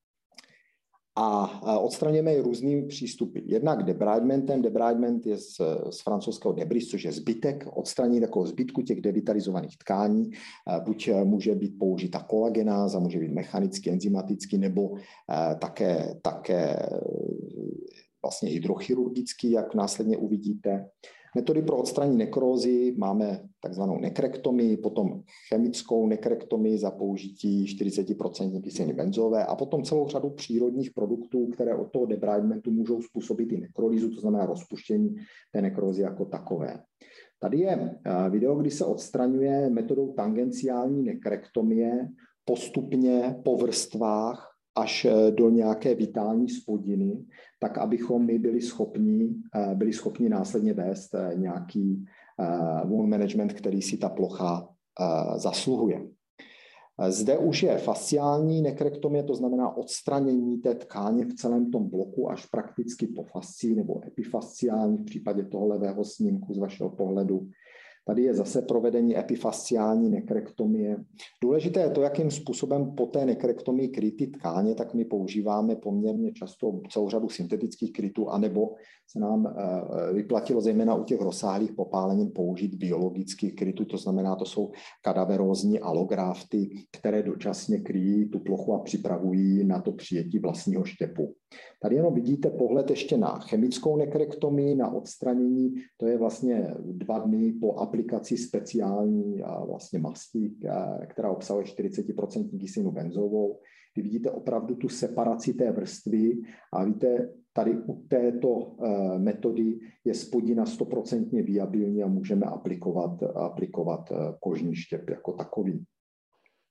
A odstraňujeme i různými přístupy. Jednak debridemantem. Debridement je z francouzského debris, což je zbytek, odstranění takového zbytku těch devitalizovaných tkání. Buď může být použita kolagenáza, může být mechanicky, enzymaticky, nebo také vlastně hydrochirurgicky, jak následně uvidíte. Metody pro odstranění nekrózy máme takzvanou nekrektomii, potom chemickou nekrektomii za použití 40% kyseliny benzové a potom celou řadu přírodních produktů, které od toho debridementu můžou způsobit i nekrolýzu, to znamená rozpuštění té nekrózy jako takové. Tady je video, kdy se odstraňuje metodou tangenciální nekrektomie postupně po vrstvách až do nějaké vitální spodiny, tak abychom my byli schopni následně vést nějaký wound management, který si ta plocha zasluhuje. Zde už je fasciální nekrektomie, to znamená odstranění té tkáně v celém tom bloku až prakticky po fascii nebo epifasciální v případě toho levého snímku z vašeho pohledu. Tady je zase provedení epifasciální nekrektomie. Důležité je to, jakým způsobem po té nekrektomii kryt ty tkáně, tak my používáme poměrně často celou řadu syntetických krytů, anebo se nám vyplatilo zejména u těch rozsáhlých popálenin použít biologický krytu, to znamená, to jsou kadaverózní allografty, které dočasně kryjí tu plochu a připravují na to přijetí vlastního štěpu. Tady jenom vidíte pohled ještě na chemickou nekrektomii, na odstranění, to je vlastně 2 dny po aplikaci speciální vlastně masti, která obsahuje 40% kyselinu benzovou. Vy vidíte opravdu tu separaci té vrstvy a víte, tady u této metody je spodina 100% viabilní a můžeme aplikovat kožní štěp jako takový.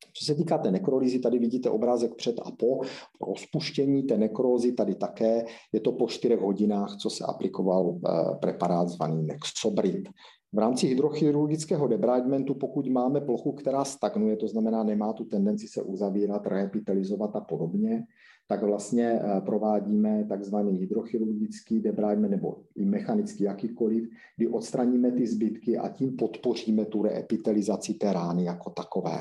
Co se týká té nekrolýzy, tady vidíte obrázek před a po rozpuštění té nekrózy, tady také je to po 4 hodinách, co se aplikoval preparát zvaný Nexobrid. V rámci hydrochirurgického debridgementu, pokud máme plochu, která stagnuje, to znamená, nemá tu tendenci se uzavírat, reepitelizovat a podobně, tak vlastně provádíme takzvaný hydrochirurgický debridement nebo i mechanický jakýkoliv, kdy odstraníme ty zbytky a tím podpoříme tu reepitelizaci té rány jako takové.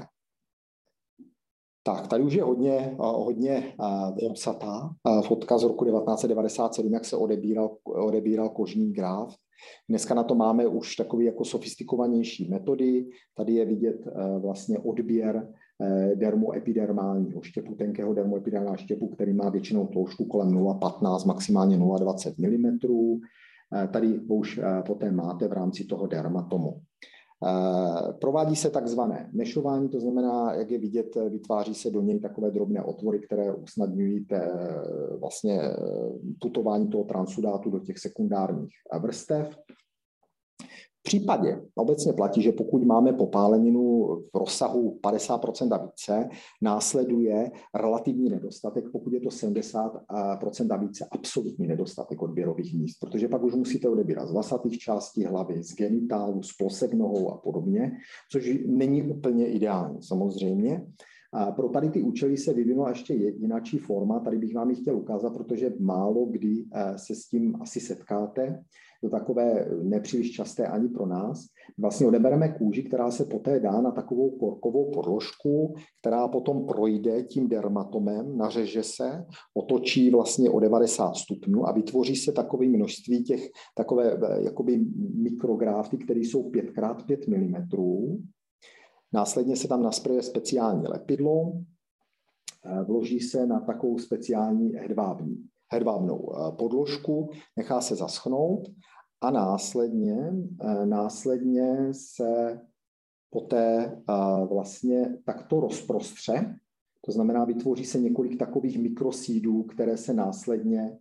Tak, tady už je hodně popsatá fotka z roku 1997, jak se odebíral kožní graft. Dneska na to máme už takové jako sofistikovanější metody. Tady je vidět vlastně odběr dermoepidermálního štěpu, tenkého dermoepidermálního štěpu, který má většinou tloušťku kolem 0,15, maximálně 0,20 mm. Tady už poté máte v rámci toho dermatomu. Provádí se takzvané mešování, to znamená, jak je vidět, vytváří se do něj takové drobné otvory, které usnadňují vlastně putování toho transudátu do těch sekundárních vrstev. V případě obecně platí, že pokud máme popáleninu v rozsahu 50% a více, následuje relativní nedostatek, pokud je to 70% a více, absolutní nedostatek odběrových míst, protože pak už musíte odebírat z vlasatých částí hlavy, z genitálu, z plosek nohou a podobně, což není úplně ideální samozřejmě. A pro tady ty účely se vyvinula ještě jináčí forma, tady bych vám ji chtěl ukázat, protože málo kdy se s tím asi setkáte. To takové nepříliš časté ani pro nás. Vlastně odebereme kůži, která se poté dá na takovou korkovou podložku, která potom projde tím dermatomem, nařeže se, otočí vlastně o 90 stupňů a vytvoří se takové množství těch takové jakoby mikrografty, které jsou 5x5 mm. Následně se tam nasprejuje speciální lepidlo, vloží se na takovou speciální hedvábnou podložku, nechá se zaschnout a následně se poté vlastně takto rozprostře. To znamená, vytvoří se několik takových mikrosídů, které se následně,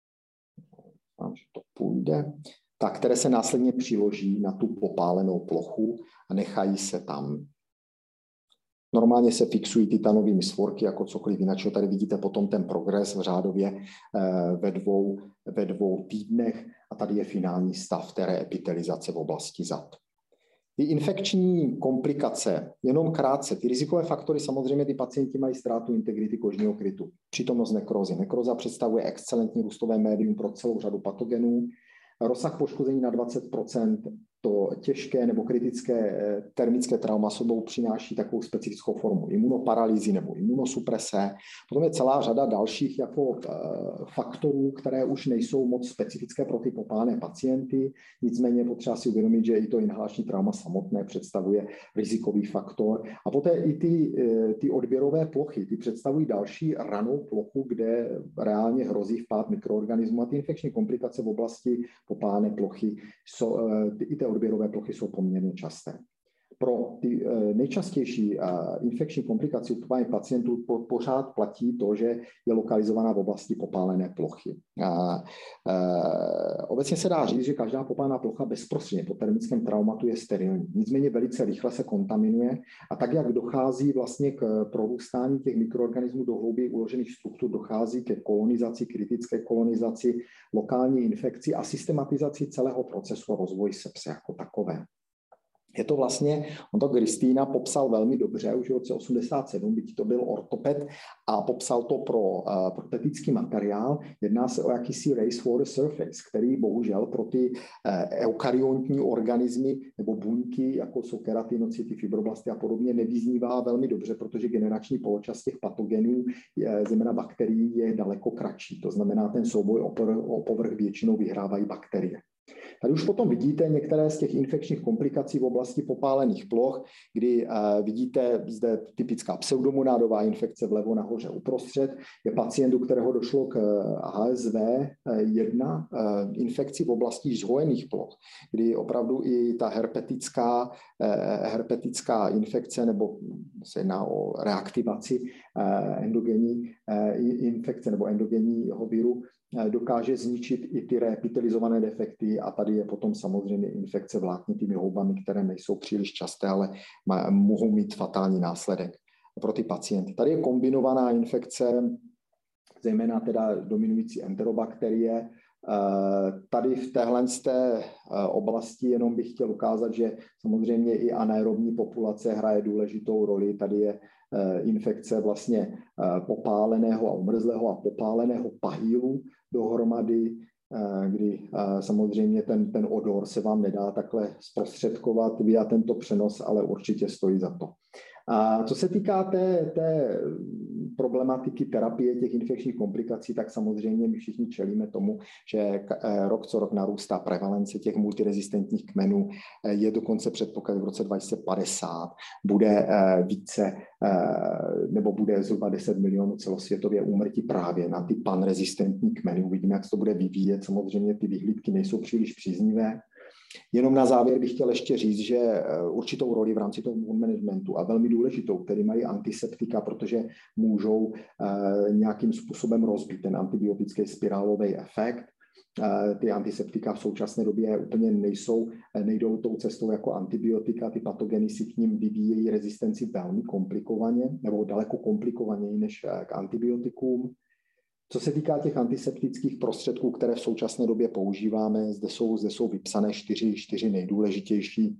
které se následně přiloží na tu popálenou plochu a nechají se tam. Normálně se fixují titanovými svorky, jako cokoliv jiného. Tady vidíte potom ten progres v řádově ve dvou týdnech a tady je finální stav té reepitelizace v oblasti zad. Ty infekční komplikace, jenom krátce, ty rizikové faktory, samozřejmě ty pacienti mají ztrátu integrity kožního krytu. Přítomnost nekrózy. Nekróza představuje excelentní růstové médium pro celou řadu patogenů. Rozsah poškození na 20%, to těžké nebo kritické termické trauma sebou přináší takovou specifickou formu imunoparalýzy nebo imunosuprese. Potom je celá řada dalších jako faktorů, které už nejsou moc specifické pro ty popálené pacienty. Nicméně potřeba si uvědomit, že i to inhalační trauma samotné představuje rizikový faktor. A poté i ty odběrové plochy, ty představují další ranou plochu, kde reálně hrozí vpád mikroorganismů a ty infekční komplikace v oblasti popálené plochy i ty odběrové plochy jsou poměrně časté. Pro ty nejčastější infekční komplikace u pacientů pořád platí to, že je lokalizovaná v oblasti popálené plochy. Obecně se dá říct, že každá popálená plocha bezprostředně po termickém traumatu je sterilní. Nicméně velice rychle se kontaminuje a tak, jak dochází vlastně k prorůstání těch mikroorganismů do hlouběji uložených struktur, dochází ke kolonizaci, kritické kolonizaci, lokální infekci a systematizaci celého procesu a rozvoji sepse jako takové. Je to vlastně, on to Kristýna popsal velmi dobře už v roce 1987, byť to byl ortoped a popsal to pro protetický materiál. Jedná se o jakýsi race for the surface, který bohužel pro ty eukaryontní organismy nebo buňky, jako jsou keratinocyty, fibroblasty a podobně, nevyznívá velmi dobře, protože generační poločas těch patogenů, zejména bakterií, je daleko kratší. To znamená, ten souboj o povrch většinou vyhrávají bakterie. Tady už potom vidíte některé z těch infekčních komplikací v oblasti popálených ploch, kdy vidíte zde typická pseudomonádová infekce vlevo nahoře uprostřed. Je pacient, u kterého došlo k HSV1 infekci v oblasti žhojených ploch, kdy opravdu i ta herpetická infekce nebo se jedná o reaktivaci endogenní infekce nebo endogenního viru, dokáže zničit i ty reepitelizované defekty a tady je potom samozřejmě infekce vláknitými houbami, které nejsou příliš časté, ale mohou mít fatální následek. pro ty pacienty. Tady je kombinovaná infekce, zejména teda dominující enterobakterie. Tady v téhle oblasti jenom bych chtěl ukázat, že samozřejmě i anaerobní populace hraje důležitou roli. Tady je infekce vlastně popáleného a umrzlého a popáleného pahýlu dohromady, kdy samozřejmě ten odor se vám nedá takhle zprostředkovat via tento přenos, ale určitě stojí za to. A co se týká té problematiky terapie těch infekčních komplikací, tak samozřejmě my všichni čelíme tomu, že rok co rok narůstá prevalence těch multirezistentních kmenů. Je dokonce předpoklad, v roce 2050 bude více, nebo bude zhruba 10 milionů celosvětově úmrtí právě na ty panrezistentní kmeny. Uvidíme, jak se to bude vyvíjet. Samozřejmě ty vyhlídky nejsou příliš příznivé. Jenom na závěr bych chtěl ještě říct, že určitou roli v rámci toho managementu a velmi důležitou, který mají antiseptika, protože můžou nějakým způsobem rozbít ten antibiotický spirálový efekt. Ty antiseptika v současné době úplně nejdou tou cestou jako antibiotika, ty patogeny si k ním vyvíjejí rezistenci velmi komplikovaně nebo daleko komplikovaněji než k antibiotikům. Co se týká těch antiseptických prostředků, které v současné době používáme, zde jsou vypsané čtyři nejdůležitější.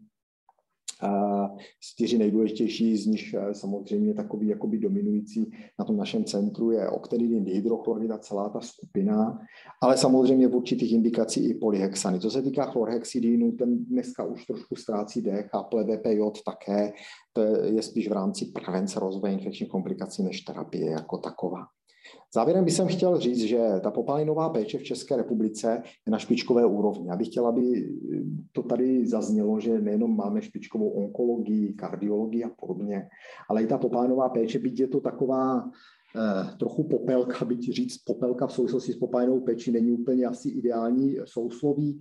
Čtyři nejdůležitější z nich samozřejmě takový jakoby dominující na tom našem centru je oktanidin dihydrochlorid a celá ta skupina, ale samozřejmě v určitých indikacích i polyhexany. Co se týká chlorhexidinu, ten dneska už trošku ztrácí dech a PVPJ také, to je spíš v rámci prevence rozvoje infekčních komplikací než terapie jako taková. Závěrem bych chtěl říct, že ta popálenová péče v České republice je na špičkové úrovni. Já bych chtěl, aby to tady zaznělo, že nejenom máme špičkovou onkologii, kardiologii a podobně, ale i ta popálenová péče, byť je to taková trochu popelka, byť říct popelka v souvislosti s popálenovou péčí není úplně asi ideální sousloví,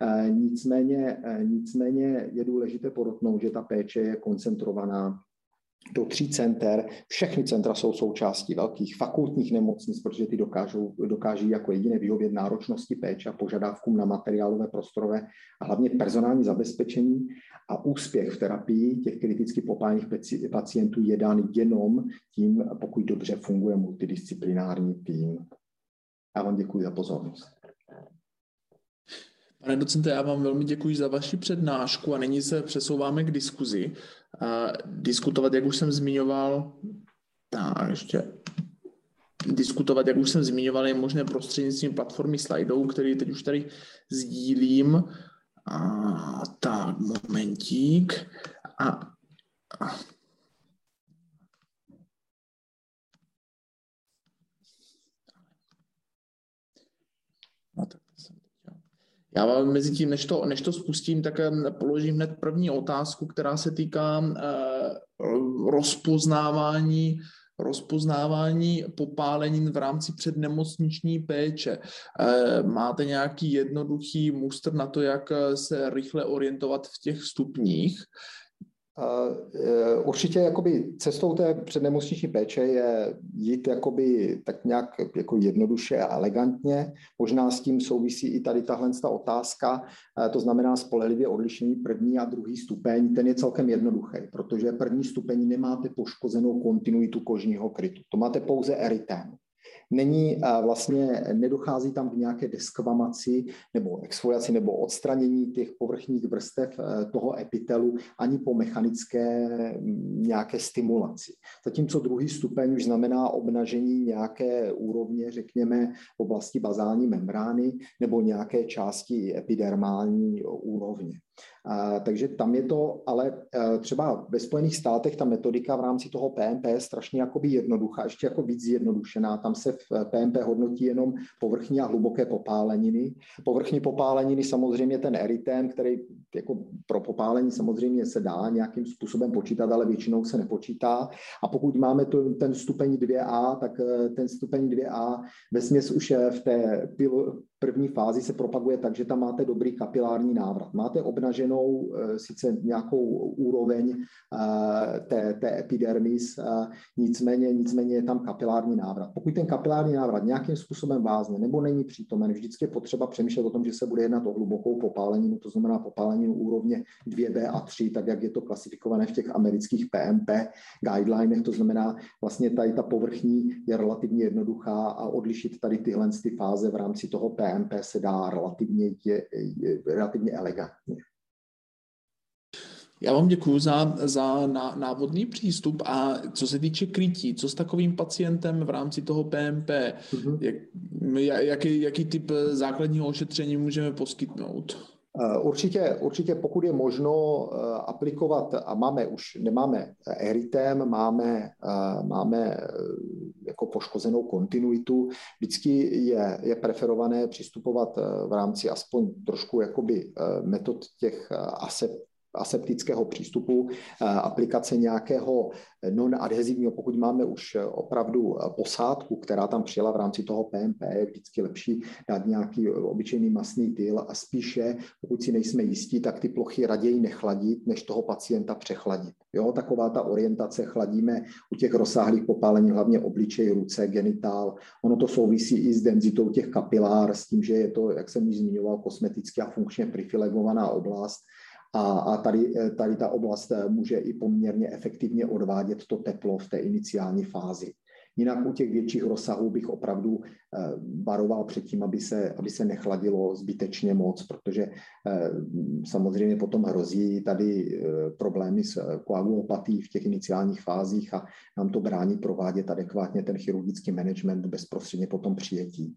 nicméně je důležité podotknout, že ta péče je koncentrovaná do 3 center. Všechny centra jsou součástí velkých fakultních nemocnic, protože ty dokáží jako jediné vyhovět náročnosti péče a požadavkům na materiálové, prostorové a hlavně personální zabezpečení. A úspěch v terapii těch kriticky popálených pacientů je dán jenom tím, pokud dobře funguje multidisciplinární tým. Já vám děkuji za pozornost. Pane docente, já vám velmi děkuji za vaši přednášku a nyní se přesouváme k diskuzi. Diskutovat, jak už jsem zmiňoval, je možné prostřednictvím platformy Slido, který teď už tady sdílím. Tak, momentík. Já vám mezi tím, než to spustím, tak položím hned první otázku, která se týká rozpoznávání popálenin v rámci přednemocniční péče. Máte nějaký jednoduchý mustr na to, jak se rychle orientovat v těch stupních? Určitě jakoby cestou té přednemocniční péče je jít jakoby tak nějak jako jednoduše a elegantně. Možná s tím souvisí i tady tahle otázka, to znamená spolehlivě odlišení první a druhý stupeň. Ten je celkem jednoduchý, protože první stupeň nemáte poškozenou kontinuitu kožního krytu. To máte pouze erytém. Nedochází tam k nějaké deskvamaci nebo exfoliaci nebo odstranění těch povrchních vrstev toho epitelu ani po mechanické nějaké stimulaci. Zatímco druhý stupeň už znamená obnažení nějaké úrovně, řekněme, v oblasti bazální membrány nebo nějaké části epidermální úrovně. Takže tam je to, ale třeba ve Spojených státech ta metodika v rámci toho PMP je strašně jakoby jednoduchá, ještě jako víc zjednodušená. Tam se v PMP hodnotí jenom povrchní a hluboké popáleniny. Povrchní popáleniny samozřejmě ten erytém, který jako pro popálení samozřejmě se dá nějakým způsobem počítat, ale většinou se nepočítá. A pokud máme ten stupeň 2A, tak ten stupeň 2A vesměs už v té první fázi se propaguje tak, že tam máte dobrý kapilární návrat. Máte obnaženou sice nějakou úroveň té epidermis, nicméně je tam kapilární návrat. Pokud ten kapilární návrat nějakým způsobem vázne nebo není přítomen, vždycky je potřeba přemýšlet o tom, že se bude jednat o hlubokou popáleninu, to znamená popáleninu úrovně 2B a 3, tak jak je to klasifikované v těch amerických PMP guidelinech, to znamená vlastně tady ta povrchní je relativně jednoduchá a odlišit tady tyhle fáze v rámci toho PMP se dá relativně elegantně. Já vám děkuji za návodný přístup a co se týče krytí, co s takovým pacientem v rámci toho PMP, jaký typ základního ošetření můžeme poskytnout? Určitě pokud je možno aplikovat, a nemáme erytem, máme jako poškozenou kontinuitu, vždycky je preferované přistupovat v rámci aspoň trošku jakoby metod těch aseptického přístupu, aplikace nějakého non-adhezivního, pokud máme už opravdu posádku, která tam přijela v rámci toho PMP, je vždycky lepší dát nějaký obyčejný mastný tyl a spíše, pokud si nejsme jistí, tak ty plochy raději nechladit, než toho pacienta přechladit. Jo, taková ta orientace, chladíme u těch rozsáhlých popálení, hlavně obličej, ruce, genitál. Ono to souvisí i s denzitou těch kapilár, s tím, že je to, jak jsem již zmiňoval, kosmeticky a funkčně privilegovaná oblast. A tady ta oblast může i poměrně efektivně odvádět to teplo v té iniciální fázi. Jinak u těch větších rozsahů bych opravdu varoval před tím, aby se nechladilo zbytečně moc, protože samozřejmě potom hrozí tady problémy s koagulopatií v těch iniciálních fázích a nám to brání provádět adekvátně ten chirurgický management bezprostředně po tom přijetí.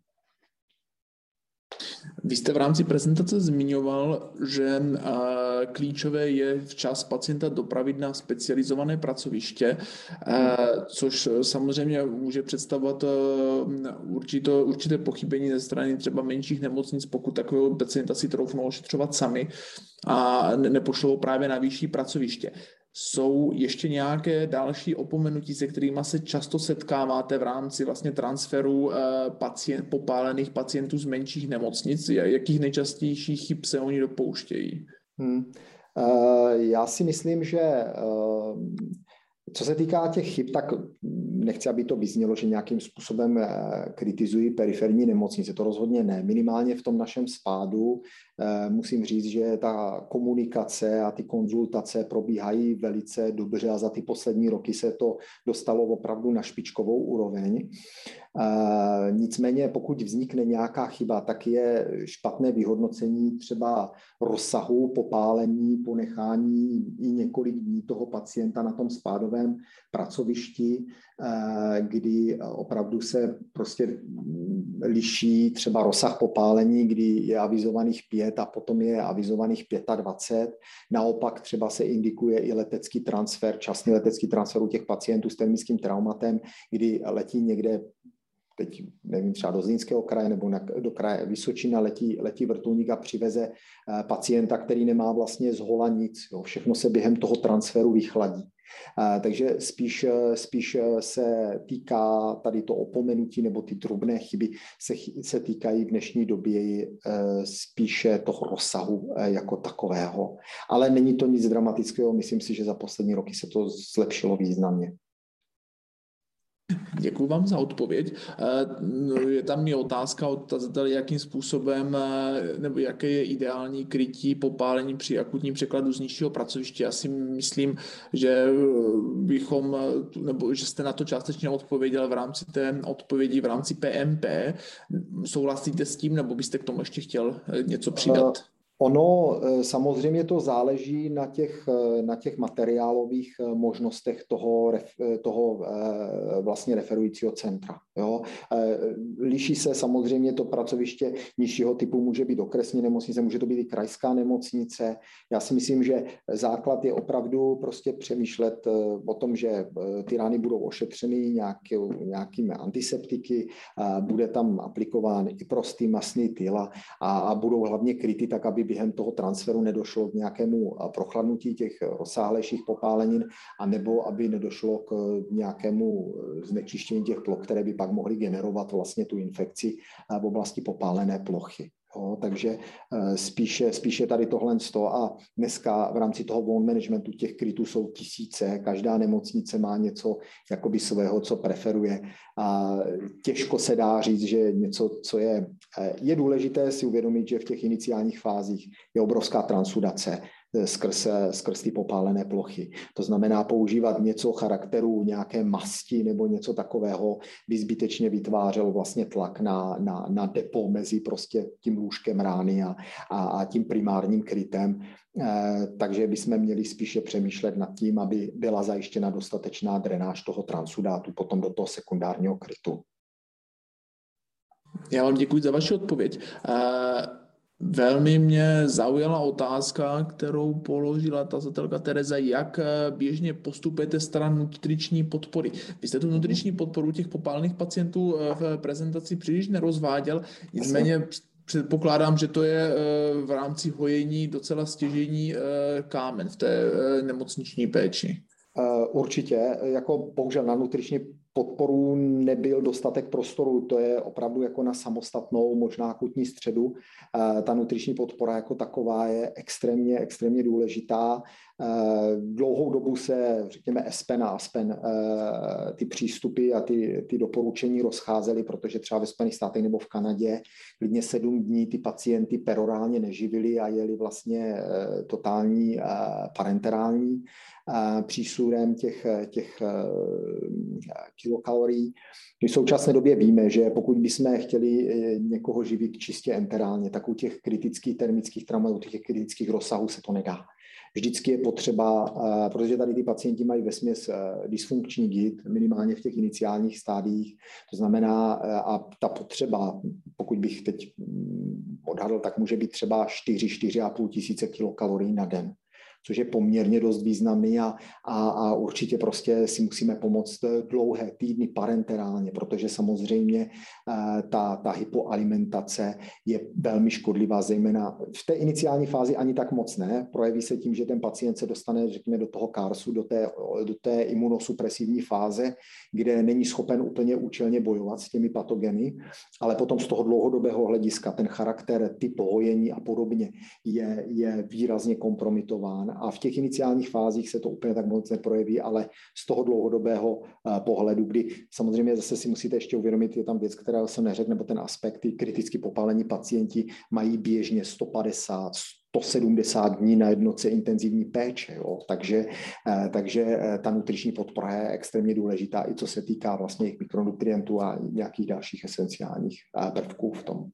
Vy jste v rámci prezentace zmiňoval, že klíčové je včas pacienta dopravit na specializované pracoviště, což samozřejmě může představovat určité pochybení ze strany třeba menších nemocnic, pokud takového pacienta si troufnou ošetřovat sami a nepošlou právě na vyšší pracoviště. Jsou ještě nějaké další opomenutí, se kterými se často setkáváte v rámci vlastně transferu popálených pacientů z menších nemocnic? Jakých nejčastějších chyb se oni dopouštějí? Já si myslím, že co se týká těch chyb, tak nechci, aby to vyznělo, že nějakým způsobem kritizují periferní nemocnice. To rozhodně ne. Minimálně v tom našem spádu musím říct, že ta komunikace a ty konzultace probíhají velice dobře a za ty poslední roky se to dostalo opravdu na špičkovou úroveň. Nicméně pokud vznikne nějaká chyba, tak je špatné vyhodnocení třeba rozsahu popálení, ponechání i několik dní toho pacienta na tom spádovém pracovišti, kdy opravdu se prostě liší třeba rozsah popálení, kdy je avizovaných 5 a potom je avizovaných 25. Naopak třeba se indikuje i letecký transfer, časný letecký transfer u těch pacientů s termickým traumatem, kdy letí někde, teď nevím, třeba do Zlínského kraje nebo do kraje Vysočina letí vrtulník a přiveze pacienta, který nemá vlastně zhola nic. Jo. Všechno se během toho transferu vychladí. Takže spíš se týká tady to opomenutí nebo ty drobné chyby se týkají v dnešní době spíše toho rozsahu jako takového. Ale není to nic dramatického, myslím si, že za poslední roky se to zlepšilo významně. Děkuji vám za odpověď. Je tam i otázka od tazatele, jakým způsobem nebo jaké je ideální krytí popálení při akutním překladu z nižšího pracoviště. Já si myslím, že že jste na to částečně odpověděl v rámci té odpovědi v rámci PMP. Souhlasíte s tím, nebo byste k tomu ještě chtěl něco přidat? Ono samozřejmě to záleží na těch materiálových možnostech toho vlastně referujícího centra. Jo. Liší se samozřejmě to pracoviště nižšího typu, může být okresní nemocnice, může to být i krajská nemocnice. Já si myslím, že základ je opravdu prostě přemýšlet o tom, že ty rány budou ošetřeny nějakými antiseptiky, bude tam aplikován i prostý mastný tyl a budou hlavně kryty tak, aby během toho transferu nedošlo k nějakému prochladnutí těch rozsáhlejších popálenin, anebo aby nedošlo k nějakému znečištění těch ploch, které by pak mohly generovat vlastně tu infekci v oblasti popálené plochy. Jo, takže spíše tady tohle a dneska v rámci toho wound managementu těch krytů jsou tisíce, každá nemocnice má něco jakoby svého, co preferuje a těžko se dá říct, že něco, co je důležité si uvědomit, že v těch iniciálních fázích je obrovská transudace skrz ty popálené plochy. To znamená používat něco charakteru nějaké masti nebo něco takového by zbytečně vytvářelo vlastně tlak na depo mezi prostě tím lůžkem rány a tím primárním krytem. Takže bychom měli spíše přemýšlet nad tím, aby byla zajištěna dostatečná drenáž toho transudátu potom do toho sekundárního krytu. Já vám děkuji za vaši odpověď. Velmi mě zaujala otázka, kterou položila tazatelka Tereza, jak běžně postupujete stran nutriční podpory. Vy jste tu nutriční podporu těch popálených pacientů v prezentaci příliš nerozváděl, nicméně předpokládám, že to je v rámci hojení docela stěžejní kámen v té nemocniční péči. Určitě, jako bohužel na nutriční podporu nebyl dostatek prostoru, to je opravdu jako na samostatnou, možná akutní středu. Ta nutriční podpora jako taková je extrémně důležitá. Dlouhou dobu se, řekněme, ESPEN a ASPEN ty přístupy a ty doporučení rozcházely, protože třeba ve Spojených státech nebo v Kanadě klidně 7 dní ty pacienty perorálně neživili a jeli vlastně totální parenterální přísudem těch kilokalorií. V současné době víme, že pokud bychom chtěli někoho živit čistě enterálně, tak u těch kritických termických traumů, u těch kritických rozsahů se to nedá. Vždycky je potřeba, protože tady ty pacienti mají vesměs dysfunkční GIT, minimálně v těch iniciálních stádiích, to znamená, a ta potřeba, pokud bych teď odhadl, tak může být třeba 4,5 tisíce kilokalorií na den, což je poměrně dost významný a určitě prostě si musíme pomoct dlouhé týdny parenterálně, protože samozřejmě ta hypoalimentace je velmi škodlivá, zejména v té iniciální fázi ani tak moc ne. Projeví se tím, že ten pacient se dostane, řekněme, do toho KARSu, do té imunosupresivní fáze, kde není schopen úplně účelně bojovat s těmi patogeny, ale potom z toho dlouhodobého hlediska ten charakter, typ hojení a podobně je výrazně kompromitován. A v těch iniciálních fázích se to úplně tak moc neprojeví, ale z toho dlouhodobého pohledu, kdy samozřejmě zase si musíte ještě uvědomit, je tam věc, která jsem neřekl, nebo ten aspekt, ty kriticky popálení pacienti mají běžně 150, 170 dní na jednotce intenzivní péče. Jo? Takže ta nutriční podpora je extrémně důležitá, i co se týká vlastně jejich mikronutrientů a nějakých dalších esenciálních prvků v tom.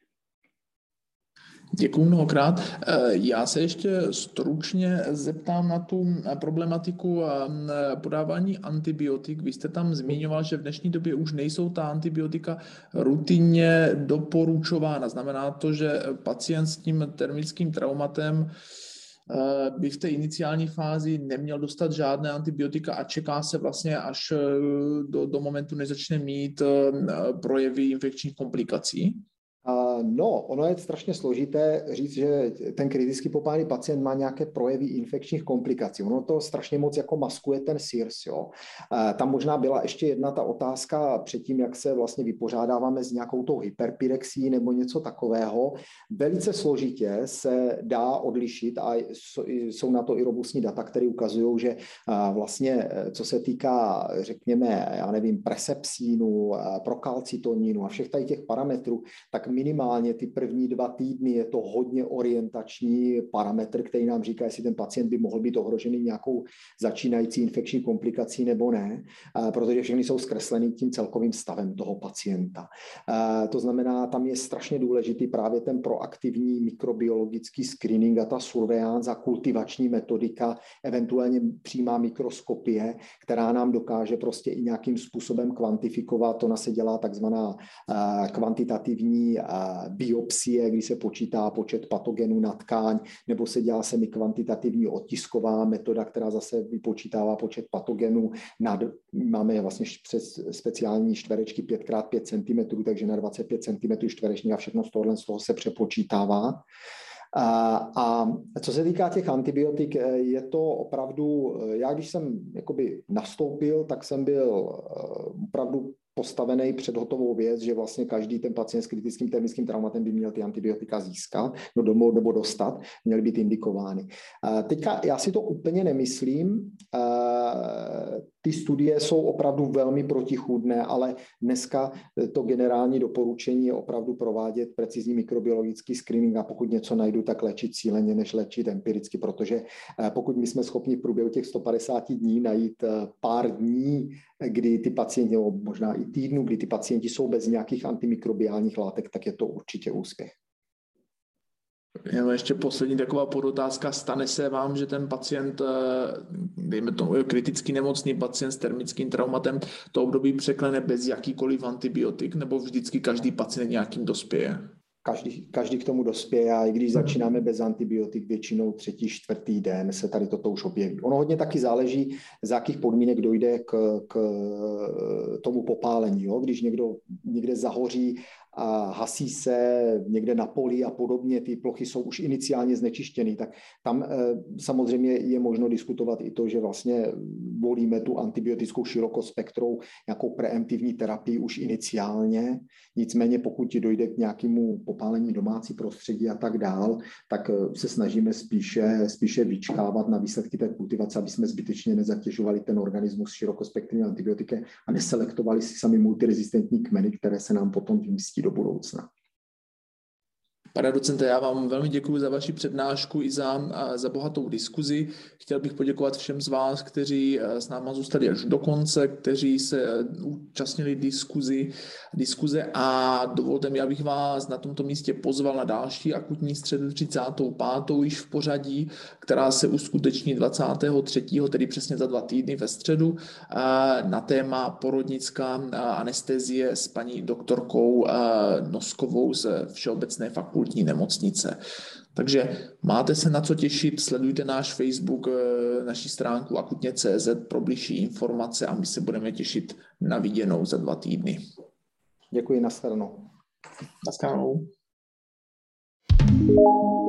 Děkuji mnohokrát. Já se ještě stručně zeptám na tu problematiku podávání antibiotik. Vy jste tam zmiňoval, že v dnešní době už nejsou ta antibiotika rutinně doporučována. Znamená to, že pacient s tím termickým traumatem by v té iniciální fázi neměl dostat žádné antibiotika a čeká se vlastně až do momentu, než začne mít projevy infekčních komplikací? No, ono je strašně složité říct, že ten kriticky popálený pacient má nějaké projevy infekčních komplikací. Ono to strašně moc jako maskuje ten SIRS. Jo. Tam možná byla ještě jedna ta otázka předtím, jak se vlastně vypořádáváme s nějakou tou hyperpyrexí nebo něco takového. Velice složitě se dá odlišit a jsou na to i robustní data, které ukazují, že vlastně co se týká, řekněme, já nevím, presepsínu, prokalcitonínu a všech tady těch parametrů, tak minimálně ty první 2 týdny je to hodně orientační parametr, který nám říká, jestli ten pacient by mohl být ohrožený nějakou začínající infekční komplikací nebo ne, protože všechny jsou zkresleny tím celkovým stavem toho pacienta. To znamená, tam je strašně důležitý právě ten proaktivní mikrobiologický screening a ta surveillance a kultivační metodika, eventuálně přímá mikroskopie, která nám dokáže prostě i nějakým způsobem kvantifikovat. Ona se dělá takzvaná kvantitativní biopsie, kdy se počítá počet patogenů na tkáň, nebo se dělá semikvantitativní otisková metoda, která zase vypočítává počet patogenů. Máme vlastně speciální čtverečky 5x5 cm, takže na 25 cm čtverečních a všechno z toho se přepočítává. A co se týká těch antibiotik, je to opravdu, já když jsem jakoby nastoupil, tak jsem byl opravdu postavený před hotovou věc, že vlastně každý ten pacient s kritickým termickým traumatem by měl ty antibiotika získat, nebo dostat, měly být indikovány. Teďka já si to úplně nemyslím, ty studie jsou opravdu velmi protichůdné, ale dneska to generální doporučení je opravdu provádět precizní mikrobiologický screening a pokud něco najdu, tak léčit cíleně, než léčit empiricky, protože pokud my jsme schopni v průběhu těch 150 dní najít pár dní, kdy ty pacienti, nebo možná i týdnu, kdy ty pacienti jsou bez nějakých antimikrobiálních látek, tak je to určitě úspěch. Ještě poslední taková podotázka. Stane se vám, že ten pacient, dejme tomu kriticky nemocný pacient s termickým traumatem, to období překlene bez jakýkoliv antibiotik, nebo vždycky každý pacient nějakým dospěje? Každý k tomu dospěje a i když začínáme bez antibiotik, většinou 3., 4. den se tady toto už objeví. Ono hodně taky záleží, z jakých podmínek dojde k tomu popálení. Jo? Když někdo někde zahoří a hasí se někde na poli a podobně, ty plochy jsou už iniciálně znečištěny, tak tam samozřejmě je možno diskutovat i to, že vlastně volíme tu antibiotickou širokospektrou nějakou preemptivní terapii už iniciálně. Nicméně pokud dojde k nějakému popálení domácí prostředí a tak dál, tak se snažíme spíše vyčkávat na výsledky té kultivace, aby jsme zbytečně nezatěžovali ten organismus širokospektrním antibiotikem a neselektovali si sami multirezistentní kmeny, které se nám potom vymstí do budoucna. Pane docente, já vám velmi děkuji za vaši přednášku i za bohatou diskuzi. Chtěl bych poděkovat všem z vás, kteří s náma zůstali až do konce, kteří se účastnili diskuze a dovolte mi, abych vás na tomto místě pozval na další akutní středu 35. již v pořadí, která se uskuteční 23., tedy přesně za 2 týdny ve středu, na téma porodnická anestezie s paní doktorkou Noskovou z Všeobecné fakultní nemocnice. Takže máte se na co těšit, sledujte náš Facebook, naši stránku akutně.cz pro bližší informace a my se budeme těšit na viděnou za 2 týdny. Děkuji, nashledanou. Nashledanou.